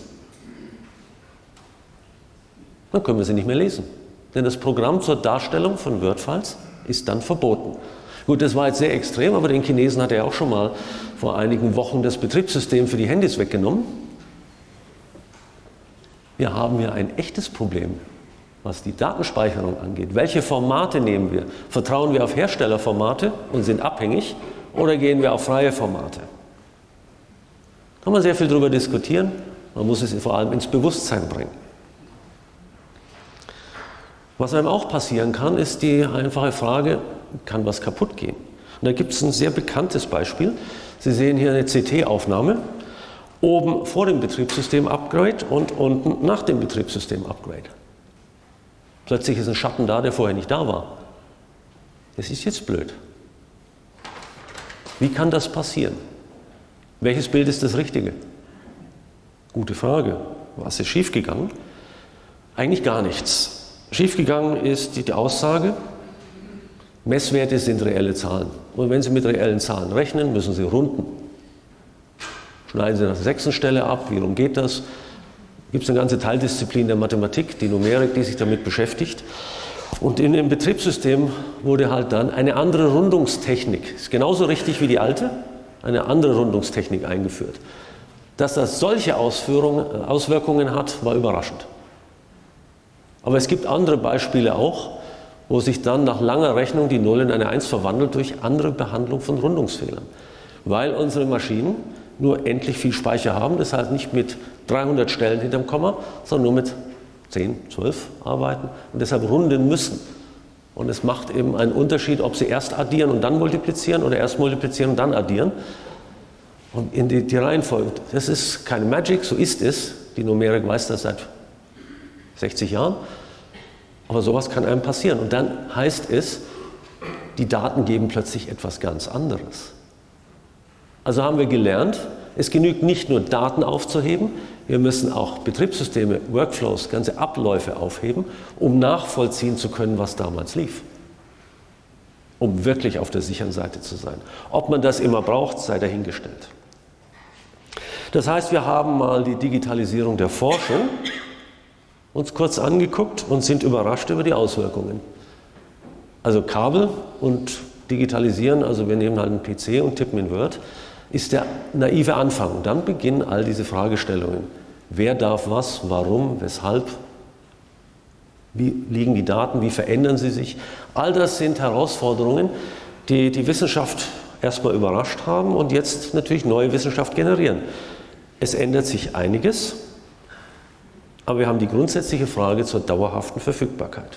Dann können wir sie nicht mehr lesen. Denn das Programm zur Darstellung von Word-Files ist dann verboten. Gut, das war jetzt sehr extrem, aber den Chinesen hat er auch schon mal vor einigen Wochen das Betriebssystem für die Handys weggenommen. Wir haben hier ein echtes Problem, was die Datenspeicherung angeht. Welche Formate nehmen wir? Vertrauen wir auf Herstellerformate und sind abhängig oder gehen wir auf freie Formate? Kann man sehr viel darüber diskutieren, man muss es vor allem ins Bewusstsein bringen. Was einem auch passieren kann, ist die einfache Frage, kann was kaputt gehen? Und da gibt es ein sehr bekanntes Beispiel. Sie sehen hier eine C T-Aufnahme, oben vor dem Betriebssystem-Upgrade und unten nach dem Betriebssystem-Upgrade. Plötzlich ist ein Schatten da, der vorher nicht da war. Das ist jetzt blöd. Wie kann das passieren? Welches Bild ist das Richtige? Gute Frage. Was ist schiefgegangen? Eigentlich gar nichts. Schiefgegangen ist die Aussage, Messwerte sind reelle Zahlen. Und wenn Sie mit reellen Zahlen rechnen, müssen Sie runden. Schneiden Sie nach der sechsten Stelle ab. Wie rum geht das? Gibt es eine ganze Teildisziplin der Mathematik, die Numerik, die sich damit beschäftigt. Und in dem Betriebssystem wurde halt dann eine andere Rundungstechnik, ist genauso richtig wie die alte, eine andere Rundungstechnik eingeführt. Dass das solche Ausführungen, Auswirkungen hat, war überraschend. Aber es gibt andere Beispiele auch, wo sich dann nach langer Rechnung die Null in eine Eins verwandelt durch andere Behandlung von Rundungsfehlern. Weil unsere Maschinen nur endlich viel Speicher haben, das heißt nicht mit dreihundert Stellen hinterm Komma, sondern nur mit zehn, zwölf arbeiten und deshalb runden müssen. Und es macht eben einen Unterschied, ob sie erst addieren und dann multiplizieren oder erst multiplizieren und dann addieren. Und in die, die Reihenfolge, das ist keine Magic, so ist es. Die Numerik weiß das seit sechzig Jahren. Aber sowas kann einem passieren. Und dann heißt es, die Daten geben plötzlich etwas ganz anderes. Also haben wir gelernt, es genügt nicht nur Daten aufzuheben, wir müssen auch Betriebssysteme, Workflows, ganze Abläufe aufheben, um nachvollziehen zu können, was damals lief. Um wirklich auf der sicheren Seite zu sein. Ob man das immer braucht, sei dahingestellt. Das heißt, wir haben mal die Digitalisierung der Forschung uns kurz angeguckt und sind überrascht über die Auswirkungen. Also Kabel und Digitalisieren, also wir nehmen halt einen P C und tippen in Word, ist der naive Anfang. Dann beginnen all diese Fragestellungen. Wer darf was, warum, weshalb, wie liegen die Daten, wie verändern sie sich? All das sind Herausforderungen, die die Wissenschaft erstmal überrascht haben und jetzt natürlich neue Wissenschaft generieren. Es ändert sich einiges, aber wir haben die grundsätzliche Frage zur dauerhaften Verfügbarkeit.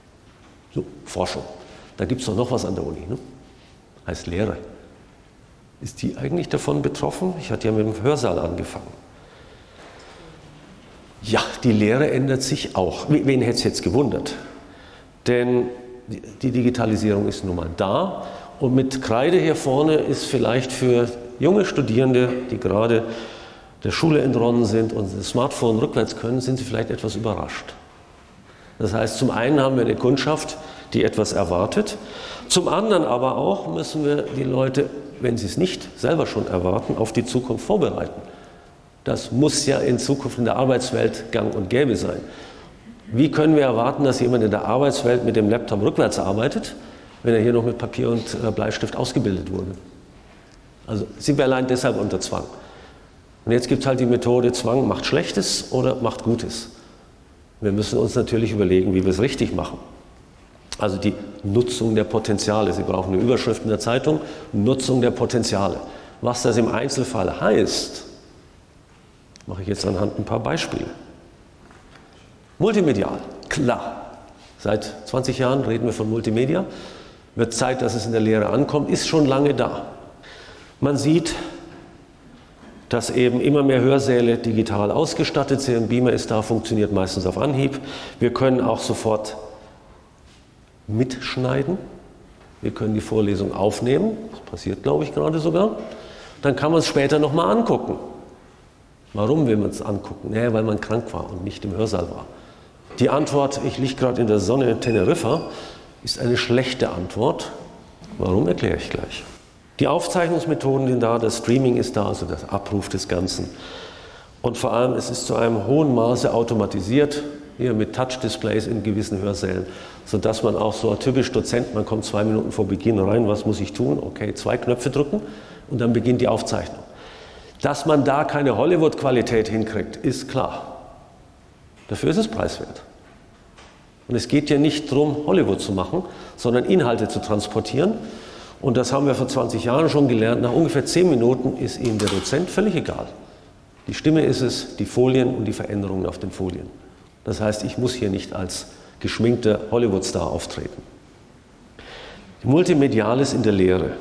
So, Forschung. Da gibt es doch noch was an der Uni, ne? Heißt Lehre. Ist die eigentlich davon betroffen? Ich hatte ja mit dem Hörsaal angefangen. Ja, die Lehre ändert sich auch. Wen hätte es jetzt gewundert? Denn die Digitalisierung ist nun mal da und mit Kreide hier vorne ist vielleicht für junge Studierende, die gerade der Schule entronnen sind und das Smartphone rückwärts können, sind sie vielleicht etwas überrascht. Das heißt, zum einen haben wir eine Kundschaft, die etwas erwartet. Zum anderen aber auch müssen wir die Leute, wenn sie es nicht selber schon erwarten, auf die Zukunft vorbereiten. Das muss ja in Zukunft in der Arbeitswelt gang und gäbe sein. Wie können wir erwarten, dass jemand in der Arbeitswelt mit dem Laptop rückwärts arbeitet, wenn er hier noch mit Papier und Bleistift ausgebildet wurde? Also sind wir allein deshalb unter Zwang. Und jetzt gibt es halt die Methode, Zwang macht Schlechtes oder macht Gutes. Wir müssen uns natürlich überlegen, wie wir es richtig machen. Also die Nutzung der Potenziale. Sie brauchen eine Überschrift in der Zeitung, Nutzung der Potenziale. Was das im Einzelfall heißt, mache ich jetzt anhand ein paar Beispiele. Multimedial, klar. Seit zwanzig Jahren reden wir von Multimedia. Wird Zeit, dass es in der Lehre ankommt, ist schon lange da. Man sieht, dass eben immer mehr Hörsäle digital ausgestattet sind. Ein Beamer ist da, funktioniert meistens auf Anhieb. Wir können auch sofort mitschneiden. Wir können die Vorlesung aufnehmen. Das passiert, glaube ich, gerade sogar. Dann kann man es später nochmal angucken. Warum will man es angucken? Naja, weil man krank war und nicht im Hörsaal war. Die Antwort, ich liege gerade in der Sonne in Teneriffa, ist eine schlechte Antwort. Warum, erkläre ich gleich. Die Aufzeichnungsmethoden sind da, das Streaming ist da, also der Abruf des Ganzen. Und vor allem, es ist zu einem hohen Maße automatisiert, hier mit Touch-Displays in gewissen Hörsälen, sodass man auch so typisch Dozent, man kommt zwei Minuten vor Beginn rein, was muss ich tun? Okay, zwei Knöpfe drücken und dann beginnt die Aufzeichnung. Dass man da keine Hollywood-Qualität hinkriegt, ist klar. Dafür ist es preiswert. Und es geht ja nicht darum, Hollywood zu machen, sondern Inhalte zu transportieren. Und das haben wir vor zwanzig Jahren schon gelernt. Nach ungefähr zehn Minuten ist Ihnen der Dozent völlig egal. Die Stimme ist es, die Folien und die Veränderungen auf den Folien. Das heißt, ich muss hier nicht als geschminkter Hollywood-Star auftreten. Multimediales in der Lehre.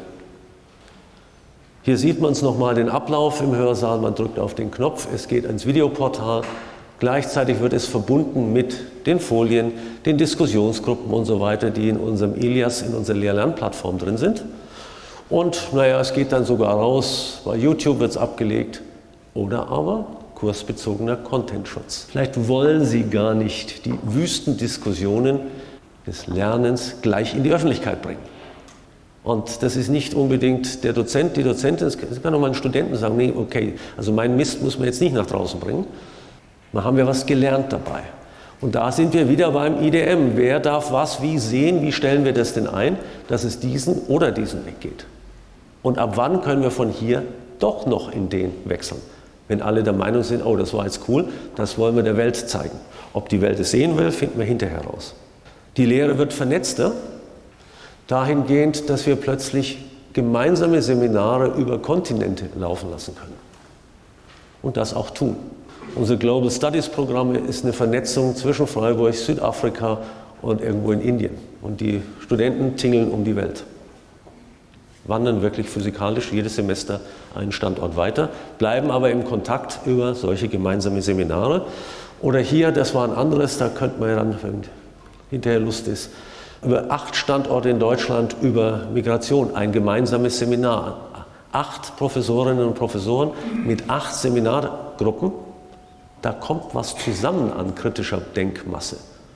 Hier sieht man es nochmal den Ablauf im Hörsaal. Man drückt auf den Knopf, es geht ins Videoportal. Gleichzeitig wird es verbunden mit den Folien, den Diskussionsgruppen und so weiter, die in unserem Ilias, in unserer Lehr-Lern-Plattform drin sind. Und naja, es geht dann sogar raus, bei YouTube wird es abgelegt. Oder aber kursbezogener Contentschutz. Vielleicht wollen Sie gar nicht die wüsten Diskussionen des Lernens gleich in die Öffentlichkeit bringen. Und das ist nicht unbedingt der Dozent, die Dozentin, es kann auch mal ein Studenten sagen, nee, okay, also mein Mist muss man jetzt nicht nach draußen bringen. Da haben wir was gelernt dabei. Und da sind wir wieder beim I D M. Wer darf was wie sehen? Wie stellen wir das denn ein, dass es diesen oder diesen Weg geht? Und ab wann können wir von hier doch noch in den wechseln? Wenn alle der Meinung sind, oh, das war jetzt cool, das wollen wir der Welt zeigen. Ob die Welt es sehen will, finden wir hinterher raus. Die Lehre wird vernetzter, dahingehend, dass wir plötzlich gemeinsame Seminare über Kontinente laufen lassen können. Und das auch tun. Unsere Global Studies Programme ist eine Vernetzung zwischen Freiburg, Südafrika und irgendwo in Indien. Und die Studenten tingeln um die Welt. Wandern wirklich physikalisch jedes Semester einen Standort weiter, bleiben aber im Kontakt über solche gemeinsame Seminare. Oder hier, das war ein anderes, da könnte man ja dann, wenn hinterher Lust ist, über acht Standorte in Deutschland über Migration, ein gemeinsames Seminar. Acht Professorinnen und Professoren mit acht Seminargruppen. Da kommt was zusammen an kritischer Denkmasse.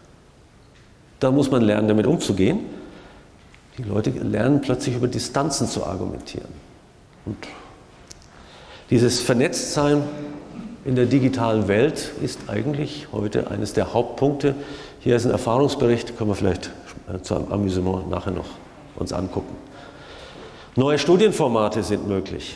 Da muss man lernen, damit umzugehen. Die Leute lernen plötzlich über Distanzen zu argumentieren. Und dieses Vernetztsein in der digitalen Welt ist eigentlich heute eines der Hauptpunkte. Hier ist ein Erfahrungsbericht, können wir vielleicht zu einem Amüsement nachher noch uns angucken. Neue Studienformate sind möglich.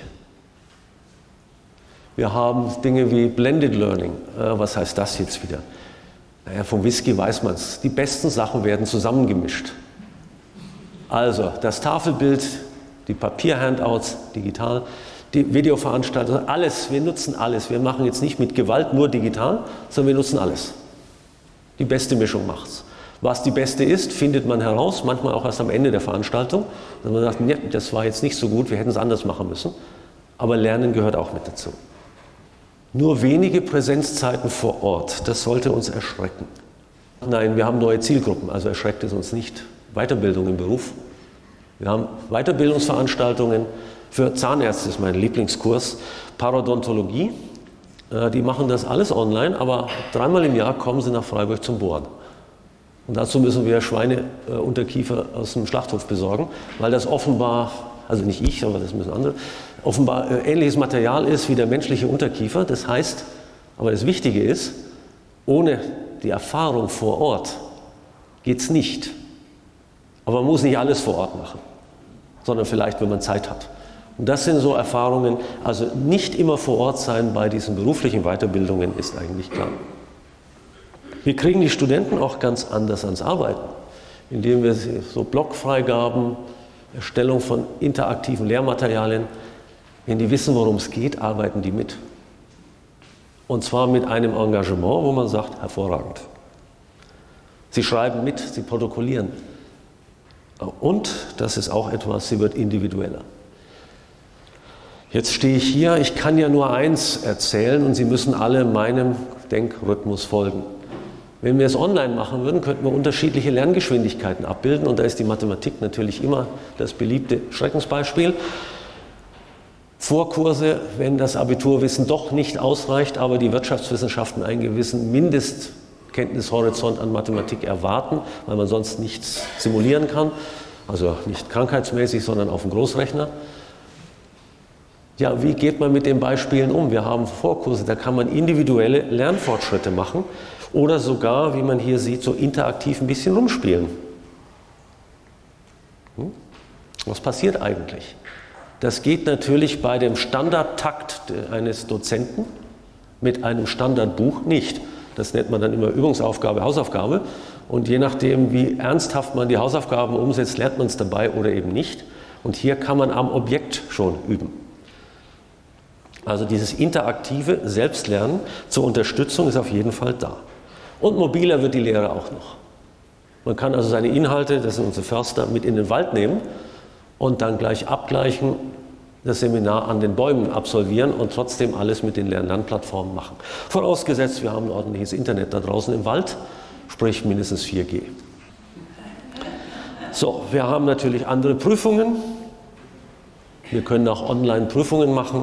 Wir haben Dinge wie Blended Learning. Äh, was heißt das jetzt wieder? Naja, vom Whisky weiß man es. Die besten Sachen werden zusammengemischt. Also das Tafelbild, die Papier-Handouts, digital, die Videoveranstaltungen, alles. Wir nutzen alles. Wir machen jetzt nicht mit Gewalt nur digital, sondern wir nutzen alles. Die beste Mischung macht's. Was die beste ist, findet man heraus, manchmal auch erst am Ende der Veranstaltung. Wenn man sagt, nee, das war jetzt nicht so gut, wir hätten es anders machen müssen. Aber Lernen gehört auch mit dazu. Nur wenige Präsenzzeiten vor Ort, das sollte uns erschrecken. Nein, wir haben neue Zielgruppen, also erschreckt es uns nicht. Weiterbildung im Beruf. Wir haben Weiterbildungsveranstaltungen für Zahnärzte, ist mein Lieblingskurs, Parodontologie. Die machen das alles online, aber dreimal im Jahr kommen sie nach Freiburg zum Bohren. Und dazu müssen wir Schweineunterkiefer aus dem Schlachthof besorgen, weil das offenbar, also nicht ich, aber das müssen andere, offenbar ähnliches Material ist wie der menschliche Unterkiefer. Das heißt, aber das Wichtige ist, ohne die Erfahrung vor Ort geht es nicht. Aber man muss nicht alles vor Ort machen, sondern vielleicht, wenn man Zeit hat. Und das sind so Erfahrungen, also nicht immer vor Ort sein bei diesen beruflichen Weiterbildungen ist eigentlich klar. Wir kriegen die Studenten auch ganz anders ans Arbeiten, indem wir so Blockfreigaben, Erstellung von interaktiven Lehrmaterialien, wenn die wissen, worum es geht, arbeiten die mit. Und zwar mit einem Engagement, wo man sagt, hervorragend. Sie schreiben mit, sie protokollieren. Und, das ist auch etwas, sie wird individueller. Jetzt stehe ich hier, ich kann ja nur eins erzählen und Sie müssen alle meinem Denkrhythmus folgen. Wenn wir es online machen würden, könnten wir unterschiedliche Lerngeschwindigkeiten abbilden und da ist die Mathematik natürlich immer das beliebte Schreckensbeispiel. Vorkurse, wenn das Abiturwissen doch nicht ausreicht, aber die Wirtschaftswissenschaften einen gewissen Mindestkenntnishorizont an Mathematik erwarten, weil man sonst nichts simulieren kann, also nicht krankheitsmäßig, sondern auf dem Großrechner. Ja, wie geht man mit den Beispielen um? Wir haben Vorkurse, da kann man individuelle Lernfortschritte machen oder sogar, wie man hier sieht, so interaktiv ein bisschen rumspielen. Hm? Was passiert eigentlich? Das geht natürlich bei dem Standardtakt eines Dozenten mit einem Standardbuch nicht. Das nennt man dann immer Übungsaufgabe, Hausaufgabe. Und je nachdem, wie ernsthaft man die Hausaufgaben umsetzt, lernt man es dabei oder eben nicht. Und hier kann man am Objekt schon üben. Also dieses interaktive Selbstlernen zur Unterstützung ist auf jeden Fall da. Und mobiler wird die Lehre auch noch. Man kann also seine Inhalte, das sind unsere Förster, mit in den Wald nehmen und dann gleich abgleichen, das Seminar an den Bäumen absolvieren und trotzdem alles mit den Lern-Lernplattformen machen. Vorausgesetzt, wir haben ein ordentliches Internet da draußen im Wald, sprich mindestens vier G. So, wir haben natürlich andere Prüfungen. Wir können auch Online-Prüfungen machen.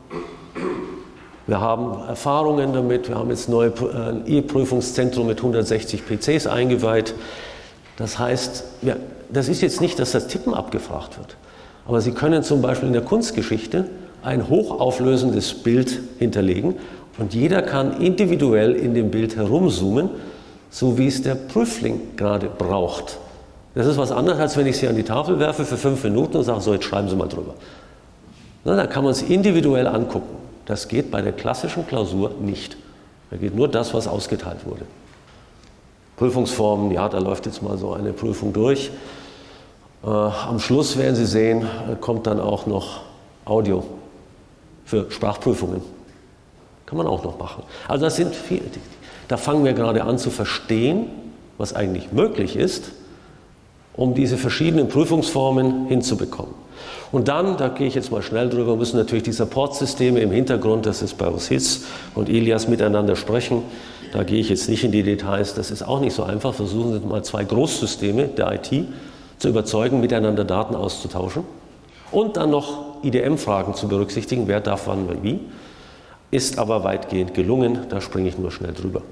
Wir haben Erfahrungen damit. Wir haben jetzt ein neues E-Prüfungszentrum mit hundertsechzig P Cs eingeweiht. Das heißt, ja, das ist jetzt nicht, dass das Tippen abgefragt wird. Aber Sie können zum Beispiel in der Kunstgeschichte ein hochauflösendes Bild hinterlegen und jeder kann individuell in dem Bild herumzoomen, so wie es der Prüfling gerade braucht. Das ist was anderes, als wenn ich Sie an die Tafel werfe für fünf Minuten und sage, so, jetzt schreiben Sie mal drüber. Na, da kann man es individuell angucken. Das geht bei der klassischen Klausur nicht. Da geht nur das, was ausgeteilt wurde. Prüfungsformen, ja, da läuft jetzt mal so eine Prüfung durch. Äh, am Schluss werden Sie sehen, kommt dann auch noch Audio für Sprachprüfungen. Kann man auch noch machen. Also das sind viele, da fangen wir gerade an zu verstehen, was eigentlich möglich ist, um diese verschiedenen Prüfungsformen hinzubekommen. Und dann, da gehe ich jetzt mal schnell drüber, müssen natürlich die Supportsysteme im Hintergrund, das ist bei uns Hitz und Elias miteinander sprechen. Da gehe ich jetzt nicht in die Details, das ist auch nicht so einfach. Versuchen Sie mal zwei Großsysteme der I T zu überzeugen, miteinander Daten auszutauschen und dann noch I D M-Fragen zu berücksichtigen, wer darf wann wie. Ist aber weitgehend gelungen, da springe ich nur schnell drüber.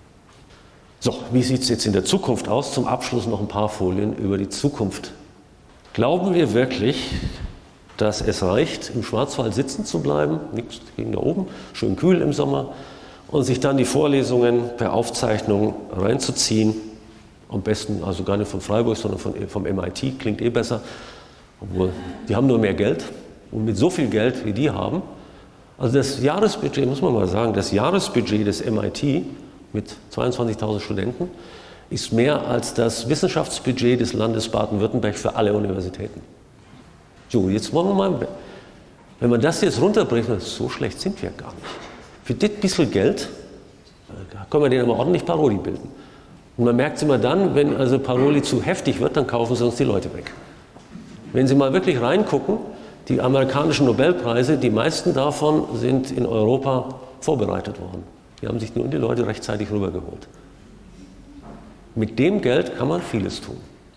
So, wie sieht es jetzt in der Zukunft aus? Zum Abschluss noch ein paar Folien über die Zukunft. Glauben wir wirklich, dass es reicht, im Schwarzwald sitzen zu bleiben, nichts gegen da oben, schön kühl im Sommer, und sich dann die Vorlesungen per Aufzeichnung reinzuziehen? Am besten also gar nicht von Freiburg, sondern von, vom M I T, klingt eh besser. Obwohl, die haben nur mehr Geld. Und mit so viel Geld, wie die haben, also das Jahresbudget, muss man mal sagen, das Jahresbudget des M I T mit zweiundzwanzigtausend Studenten ist mehr als das Wissenschaftsbudget des Landes Baden-Württemberg für alle Universitäten. So, jetzt wollen wir mal, wenn man das jetzt runterbricht, so schlecht sind wir gar nicht. Für das bisschen Geld können wir denen aber ordentlich Parodie bilden. Und man merkt es immer dann, wenn also Paroli zu heftig wird, dann kaufen sie uns die Leute weg. Wenn Sie mal wirklich reingucken, die amerikanischen Nobelpreise, die meisten davon sind in Europa vorbereitet worden. Die haben sich nur die Leute rechtzeitig rübergeholt. Mit dem Geld kann man vieles tun.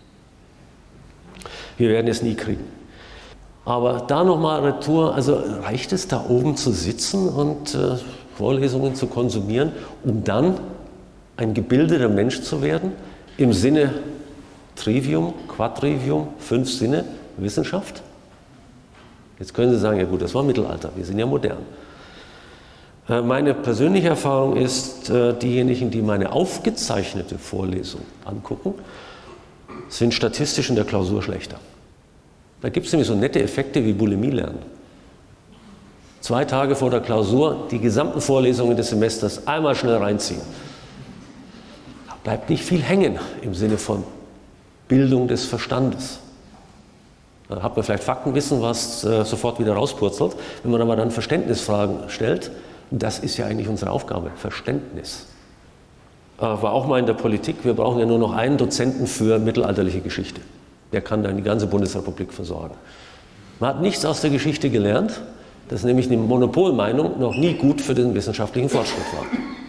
Wir werden es nie kriegen. Aber da nochmal Retour, also reicht es da oben zu sitzen und äh, Vorlesungen zu konsumieren, um dann ein gebildeter Mensch zu werden, im Sinne Trivium, Quadrivium, fünf Sinne, Wissenschaft? Jetzt können Sie sagen, ja gut, das war Mittelalter, wir sind ja modern. Äh, meine persönliche Erfahrung ist, äh, diejenigen, die meine aufgezeichnete Vorlesung angucken, sind statistisch in der Klausur schlechter. Da gibt es nämlich so nette Effekte wie Bulimie lernen. Zwei Tage vor der Klausur die gesamten Vorlesungen des Semesters einmal schnell reinziehen. Da bleibt nicht viel hängen im Sinne von Bildung des Verstandes. Da hat man vielleicht Faktenwissen, was äh, sofort wieder rauspurzelt. Wenn man aber dann Verständnisfragen stellt, das ist ja eigentlich unsere Aufgabe, Verständnis. Äh, war auch mal in der Politik, wir brauchen ja nur noch einen Dozenten für mittelalterliche Geschichte. Der kann dann die ganze Bundesrepublik versorgen. Man hat nichts aus der Geschichte gelernt, dass nämlich eine Monopolmeinung noch nie gut für den wissenschaftlichen Fortschritt war.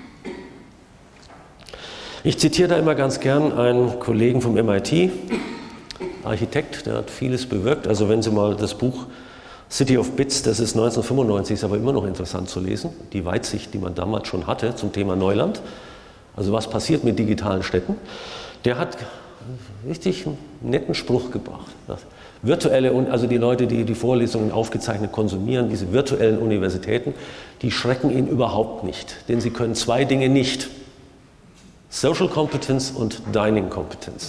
Ich zitiere da immer ganz gern einen Kollegen vom M I T, Architekt, der hat vieles bewirkt. Also wenn Sie mal das Buch City of Bits, das ist neunzehnhundertfünfundneunzig, ist aber immer noch interessant zu lesen, die Weitsicht, die man damals schon hatte zum Thema Neuland, also was passiert mit digitalen Städten, der hat richtig einen netten Spruch gebracht. Virtuelle, also die Leute, die die Vorlesungen aufgezeichnet konsumieren, diese virtuellen Universitäten, die schrecken ihn überhaupt nicht, denn sie können zwei Dinge nicht: Social Competence und Dining Competence.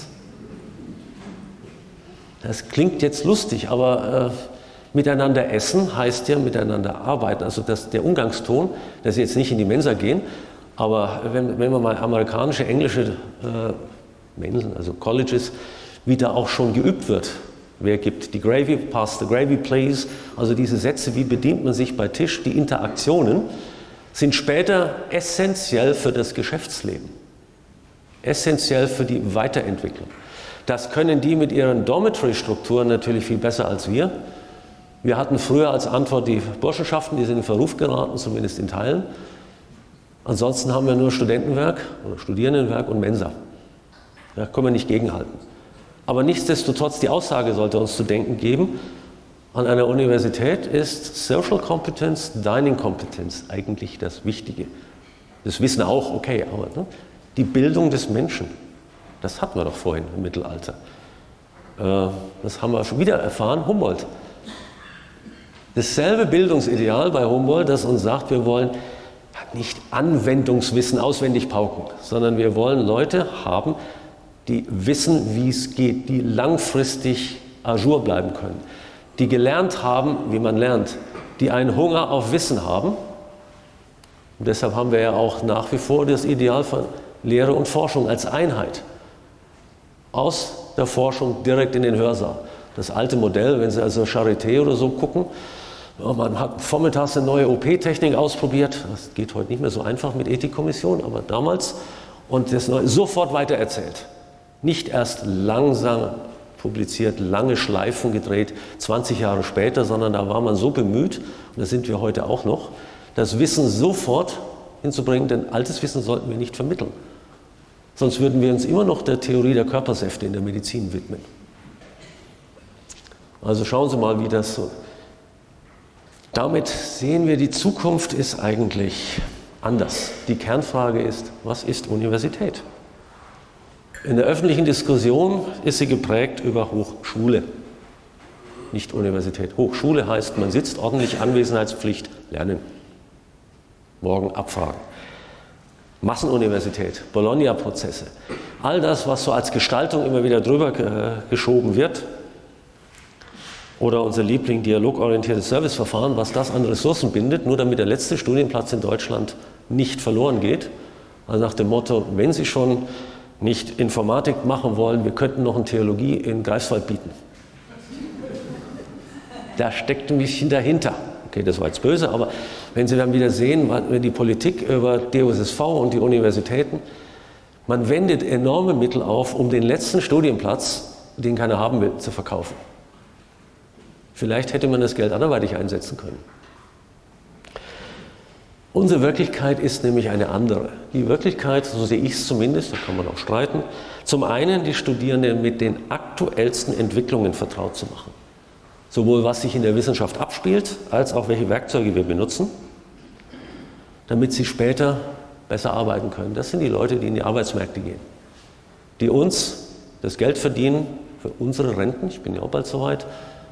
Das klingt jetzt lustig, aber äh, miteinander essen heißt ja miteinander arbeiten. Also das, der Umgangston, dass Sie jetzt nicht in die Mensa gehen, aber wenn, wenn man mal amerikanische, englische äh, Mensen, also Colleges, wie da auch schon geübt wird. Wer gibt die Gravy, pass the gravy please, also diese Sätze, wie bedient man sich bei Tisch, die Interaktionen sind später essentiell für das Geschäftsleben, essentiell für die Weiterentwicklung. Das können die mit ihren Dormitory-Strukturen natürlich viel besser als wir. Wir hatten früher als Antwort die Burschenschaften, die sind in Verruf geraten, zumindest in Teilen. Ansonsten haben wir nur Studentenwerk oder Studierendenwerk und Mensa. Da können wir nicht gegenhalten. Aber nichtsdestotrotz, die Aussage sollte uns zu denken geben, an einer Universität ist Social Competence, Dining Competence eigentlich das Wichtige. Das Wissen auch, okay, aber ne, die Bildung des Menschen, das hatten wir doch vorhin im Mittelalter. Äh, das haben wir schon wieder erfahren, Humboldt. Dasselbe Bildungsideal bei Humboldt, das uns sagt, wir wollen nicht Anwendungswissen auswendig pauken, sondern wir wollen Leute haben, die wissen, wie es geht, die langfristig à jour bleiben können, die gelernt haben, wie man lernt, die einen Hunger auf Wissen haben. Und deshalb haben wir ja auch nach wie vor das Ideal von Lehre und Forschung als Einheit. Aus der Forschung direkt in den Hörsaal. Das alte Modell, wenn Sie also Charité oder so gucken, man hat vormittags eine neue O P-Technik ausprobiert, das geht heute nicht mehr so einfach mit Ethikkommission, aber damals, und das sofort weitererzählt. Nicht erst langsam publiziert, lange Schleifen gedreht, zwanzig Jahre später, sondern da war man so bemüht, und das sind wir heute auch noch, das Wissen sofort hinzubringen, denn altes Wissen sollten wir nicht vermitteln. Sonst würden wir uns immer noch der Theorie der Körpersäfte in der Medizin widmen. Also schauen Sie mal, wie das so. Damit sehen wir, die Zukunft ist eigentlich anders. Die Kernfrage ist, was ist Universität? In der öffentlichen Diskussion ist sie geprägt über Hochschule, nicht Universität. Hochschule heißt, man sitzt ordentlich, Anwesenheitspflicht, lernen. Morgen abfragen. Massenuniversität, Bologna-Prozesse, all das, was so als Gestaltung immer wieder drüber geschoben wird, oder unser Liebling dialogorientiertes Serviceverfahren, was das an Ressourcen bindet, nur damit der letzte Studienplatz in Deutschland nicht verloren geht. Also nach dem Motto, wenn Sie schon nicht Informatik machen wollen, wir könnten noch eine Theologie in Greifswald bieten. Da steckt ein bisschen dahinter. Okay, das war jetzt böse, aber wenn Sie dann wieder sehen, wenn die Politik über D O S S V und die Universitäten, Man wendet enorme Mittel auf, um den letzten Studienplatz, den keiner haben will, zu verkaufen. Vielleicht hätte man das Geld anderweitig einsetzen können. Unsere Wirklichkeit ist nämlich eine andere. Die Wirklichkeit, so sehe ich es zumindest, da kann man auch streiten, zum einen die Studierenden mit den aktuellsten Entwicklungen vertraut zu machen. Sowohl was sich in der Wissenschaft abspielt, als auch welche Werkzeuge wir benutzen, damit sie später besser arbeiten können. Das sind die Leute, die in die Arbeitsmärkte gehen, die uns das Geld verdienen für unsere Renten, ich bin ja auch bald soweit,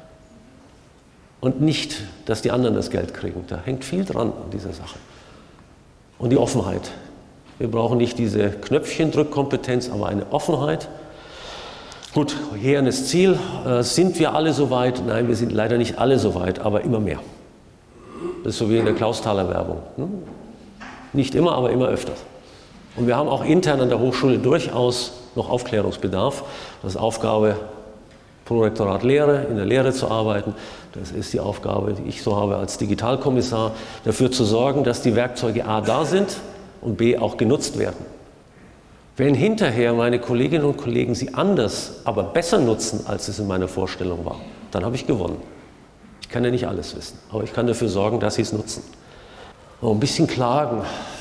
und nicht, dass die anderen das Geld kriegen. Da hängt viel dran an dieser Sache. Und die Offenheit. Wir brauchen nicht diese Knöpfchendrückkompetenz, aber eine Offenheit. Gut, hehendes Ziel. Äh, sind wir alle so weit? Nein, wir sind leider nicht alle so weit, aber immer mehr. Das ist so wie in der Klausthaler Werbung. Hm? Nicht immer, aber immer öfter. Und wir haben auch intern an der Hochschule durchaus noch Aufklärungsbedarf. Das ist Aufgabe Prorektorat Lehre, in der Lehre zu arbeiten. Das ist die Aufgabe, die ich so habe als Digitalkommissar, dafür zu sorgen, dass die Werkzeuge A da sind und B auch genutzt werden. Wenn hinterher meine Kolleginnen und Kollegen sie anders, aber besser nutzen, als es in meiner Vorstellung war, dann habe ich gewonnen. Ich kann ja nicht alles wissen, aber ich kann dafür sorgen, dass sie es nutzen. Und ein bisschen klagen.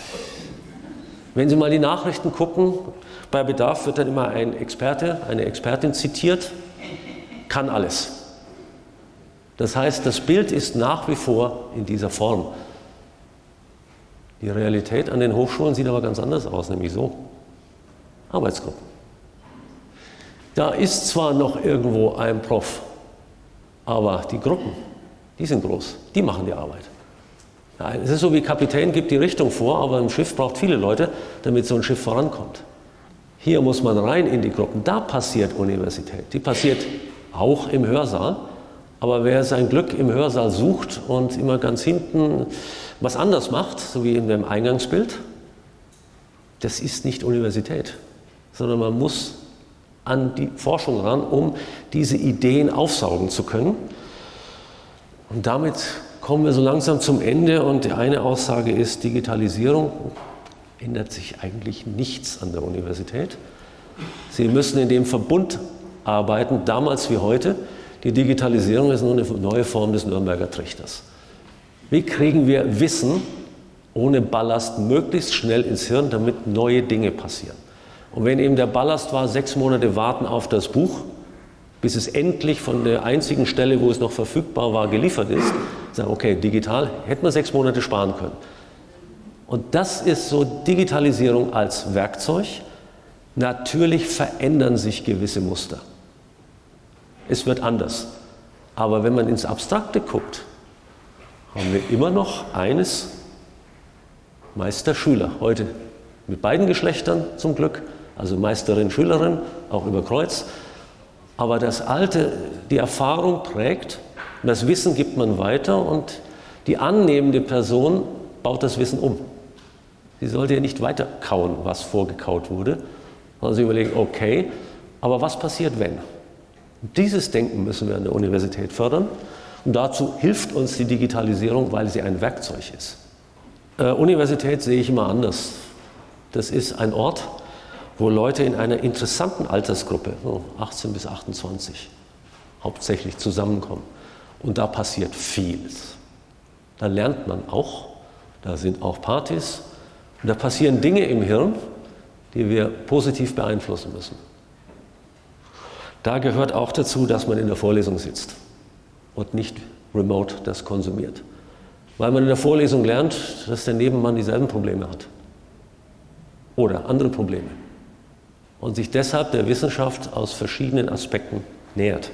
Wenn Sie mal die Nachrichten gucken, bei Bedarf wird dann immer ein Experte, eine Expertin zitiert, kann alles. Das heißt, das Bild ist nach wie vor in dieser Form. Die Realität an den Hochschulen sieht aber ganz anders aus, nämlich so. Arbeitsgruppen. Da ist zwar noch irgendwo ein Prof, aber die Gruppen, die sind groß, die machen die Arbeit. Ja, es ist so wie Kapitän gibt die Richtung vor, aber ein Schiff braucht viele Leute, damit so ein Schiff vorankommt. Hier muss man rein in die Gruppen, da passiert Universität. Die passiert auch im Hörsaal, aber wer sein Glück im Hörsaal sucht und immer ganz hinten was anders macht, so wie in dem Eingangsbild, das ist nicht Universität, sondern man muss an die Forschung ran, um diese Ideen aufsaugen zu können. Und damit kommen wir so langsam zum Ende und die eine Aussage ist, Digitalisierung ändert sich eigentlich nichts an der Universität. Sie müssen in dem Verbund arbeiten, damals wie heute. Die Digitalisierung ist nur eine neue Form des Nürnberger Trichters. Wie kriegen wir Wissen ohne Ballast möglichst schnell ins Hirn, damit neue Dinge passieren? Und wenn eben der Ballast war, sechs Monate warten auf das Buch, bis es endlich von der einzigen Stelle, wo es noch verfügbar war, geliefert ist, sagen, okay, digital hätten wir sechs Monate sparen können. Und das ist so Digitalisierung als Werkzeug. Natürlich verändern sich gewisse Muster. Es wird anders. Aber wenn man ins Abstrakte guckt, haben wir immer noch eines, Meister-Schüler. Heute mit beiden Geschlechtern zum Glück, also Meisterin, Schülerin, auch über Kreuz. Aber das Alte, die Erfahrung prägt, und das Wissen gibt man weiter und die annehmende Person baut das Wissen um. Sie sollte ja nicht weiter kauen, was vorgekaut wurde, sondern sie überlegen, okay, aber was passiert, wenn? Und dieses Denken müssen wir an der Universität fördern und dazu hilft uns die Digitalisierung, weil sie ein Werkzeug ist. Äh, Universität sehe ich immer anders. Das ist ein Ort, wo Leute in einer interessanten Altersgruppe, so achtzehn bis achtundzwanzig, hauptsächlich zusammenkommen. Und da passiert vieles. Da lernt man auch, da sind auch Partys und da passieren Dinge im Hirn, die wir positiv beeinflussen müssen. Da gehört auch dazu, dass man in der Vorlesung sitzt und nicht remote das konsumiert. Weil man in der Vorlesung lernt, dass der Nebenmann dieselben Probleme hat. Oder andere Probleme. Und sich deshalb der Wissenschaft aus verschiedenen Aspekten nähert.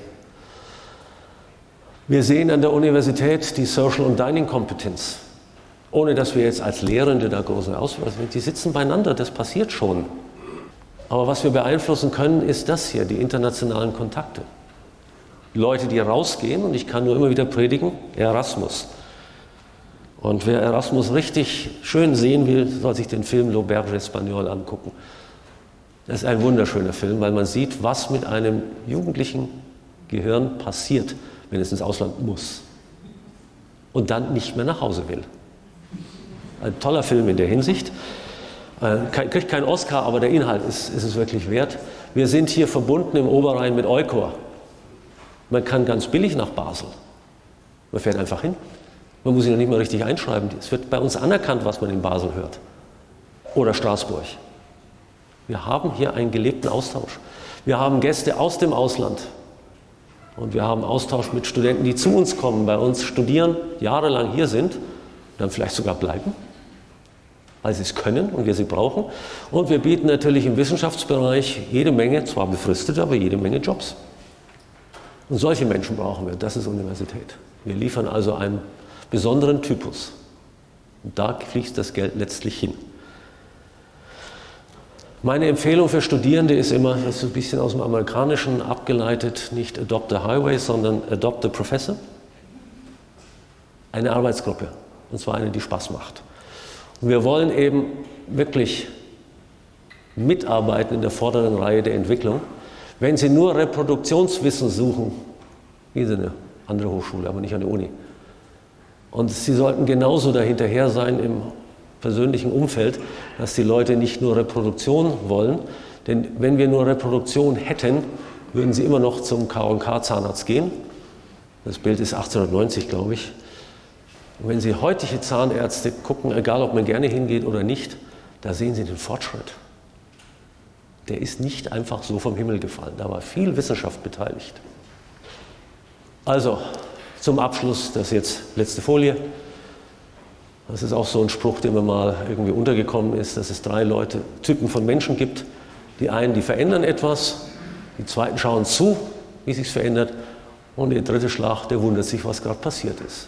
Wir sehen an der Universität die Social- und Dining-Kompetenz. Ohne dass wir jetzt als Lehrende da große Auswahl sind. Die sitzen beieinander, das passiert schon. Aber was wir beeinflussen können, ist das hier, die internationalen Kontakte. Leute, die rausgehen, und ich kann nur immer wieder predigen, Erasmus. Und wer Erasmus richtig schön sehen will, soll sich den Film L'Auberge Espagnole angucken. Das ist ein wunderschöner Film, weil man sieht, was mit einem jugendlichen Gehirn passiert, wenn es ins Ausland muss und dann nicht mehr nach Hause will. Ein toller Film in der Hinsicht. Äh, kriegt keinen Oscar, aber der Inhalt ist, ist es wirklich wert. Wir sind hier verbunden im Oberrhein mit Eukor. Man kann ganz billig nach Basel. Man fährt einfach hin. Man muss sich noch nicht mal richtig einschreiben. Es wird bei uns anerkannt, was man in Basel hört. Oder Straßburg. Wir haben hier einen gelebten Austausch. Wir haben Gäste aus dem Ausland. Und wir haben Austausch mit Studenten, die zu uns kommen, bei uns studieren, jahrelang hier sind, dann vielleicht sogar bleiben, weil sie es können und wir sie brauchen. Und wir bieten natürlich im Wissenschaftsbereich jede Menge, zwar befristet, aber jede Menge Jobs. Und solche Menschen brauchen wir, das ist Universität. Wir liefern also einen besonderen Typus. Und da fließt das Geld letztlich hin. Meine Empfehlung für Studierende ist immer, das ist ein bisschen aus dem Amerikanischen abgeleitet, nicht adopt a highway, sondern adopt a professor. Eine Arbeitsgruppe, und zwar eine, die Spaß macht. Und wir wollen eben wirklich mitarbeiten in der vorderen Reihe der Entwicklung. Wenn Sie nur Reproduktionswissen suchen, gehen Sie eine andere Hochschule, aber nicht an die Uni. Und Sie sollten genauso dahinterher sein im persönlichen Umfeld, dass die Leute nicht nur Reproduktion wollen, denn wenn wir nur Reproduktion hätten, würden sie immer noch zum K und K-Zahnarzt gehen. Das Bild ist achtzehnhundertneunzig, glaube ich. Und wenn Sie heutige Zahnärzte gucken, egal ob man gerne hingeht oder nicht, da sehen Sie den Fortschritt. Der ist nicht einfach so vom Himmel gefallen, da war viel Wissenschaft beteiligt. Also, zum Abschluss, das ist jetzt letzte Folie. Das ist auch so ein Spruch, der mir mal irgendwie untergekommen ist, dass es drei Leute, Typen von Menschen gibt. Die einen, die verändern etwas, die zweiten schauen zu, wie es sich verändert, und der dritte Schlag, der wundert sich, was gerade passiert ist.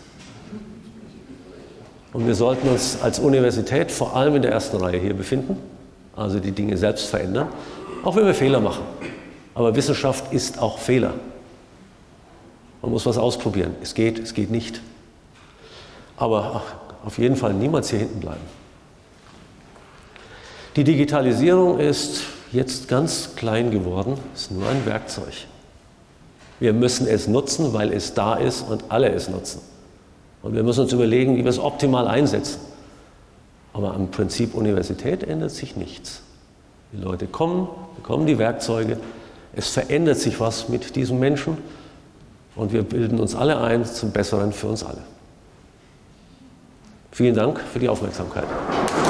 Und wir sollten uns als Universität vor allem in der ersten Reihe hier befinden, also die Dinge selbst verändern, auch wenn wir Fehler machen. Aber Wissenschaft ist auch Fehler. Man muss was ausprobieren. Es geht, es geht nicht. Aber ach, auf jeden Fall niemals hier hinten bleiben. Die Digitalisierung ist jetzt ganz klein geworden, ist nur ein Werkzeug. Wir müssen es nutzen, weil es da ist und alle es nutzen. Und wir müssen uns überlegen, wie wir es optimal einsetzen. Aber am Prinzip Universität ändert sich nichts. Die Leute kommen, bekommen die Werkzeuge, es verändert sich was mit diesen Menschen und wir bilden uns alle ein zum Besseren für uns alle. Vielen Dank für die Aufmerksamkeit.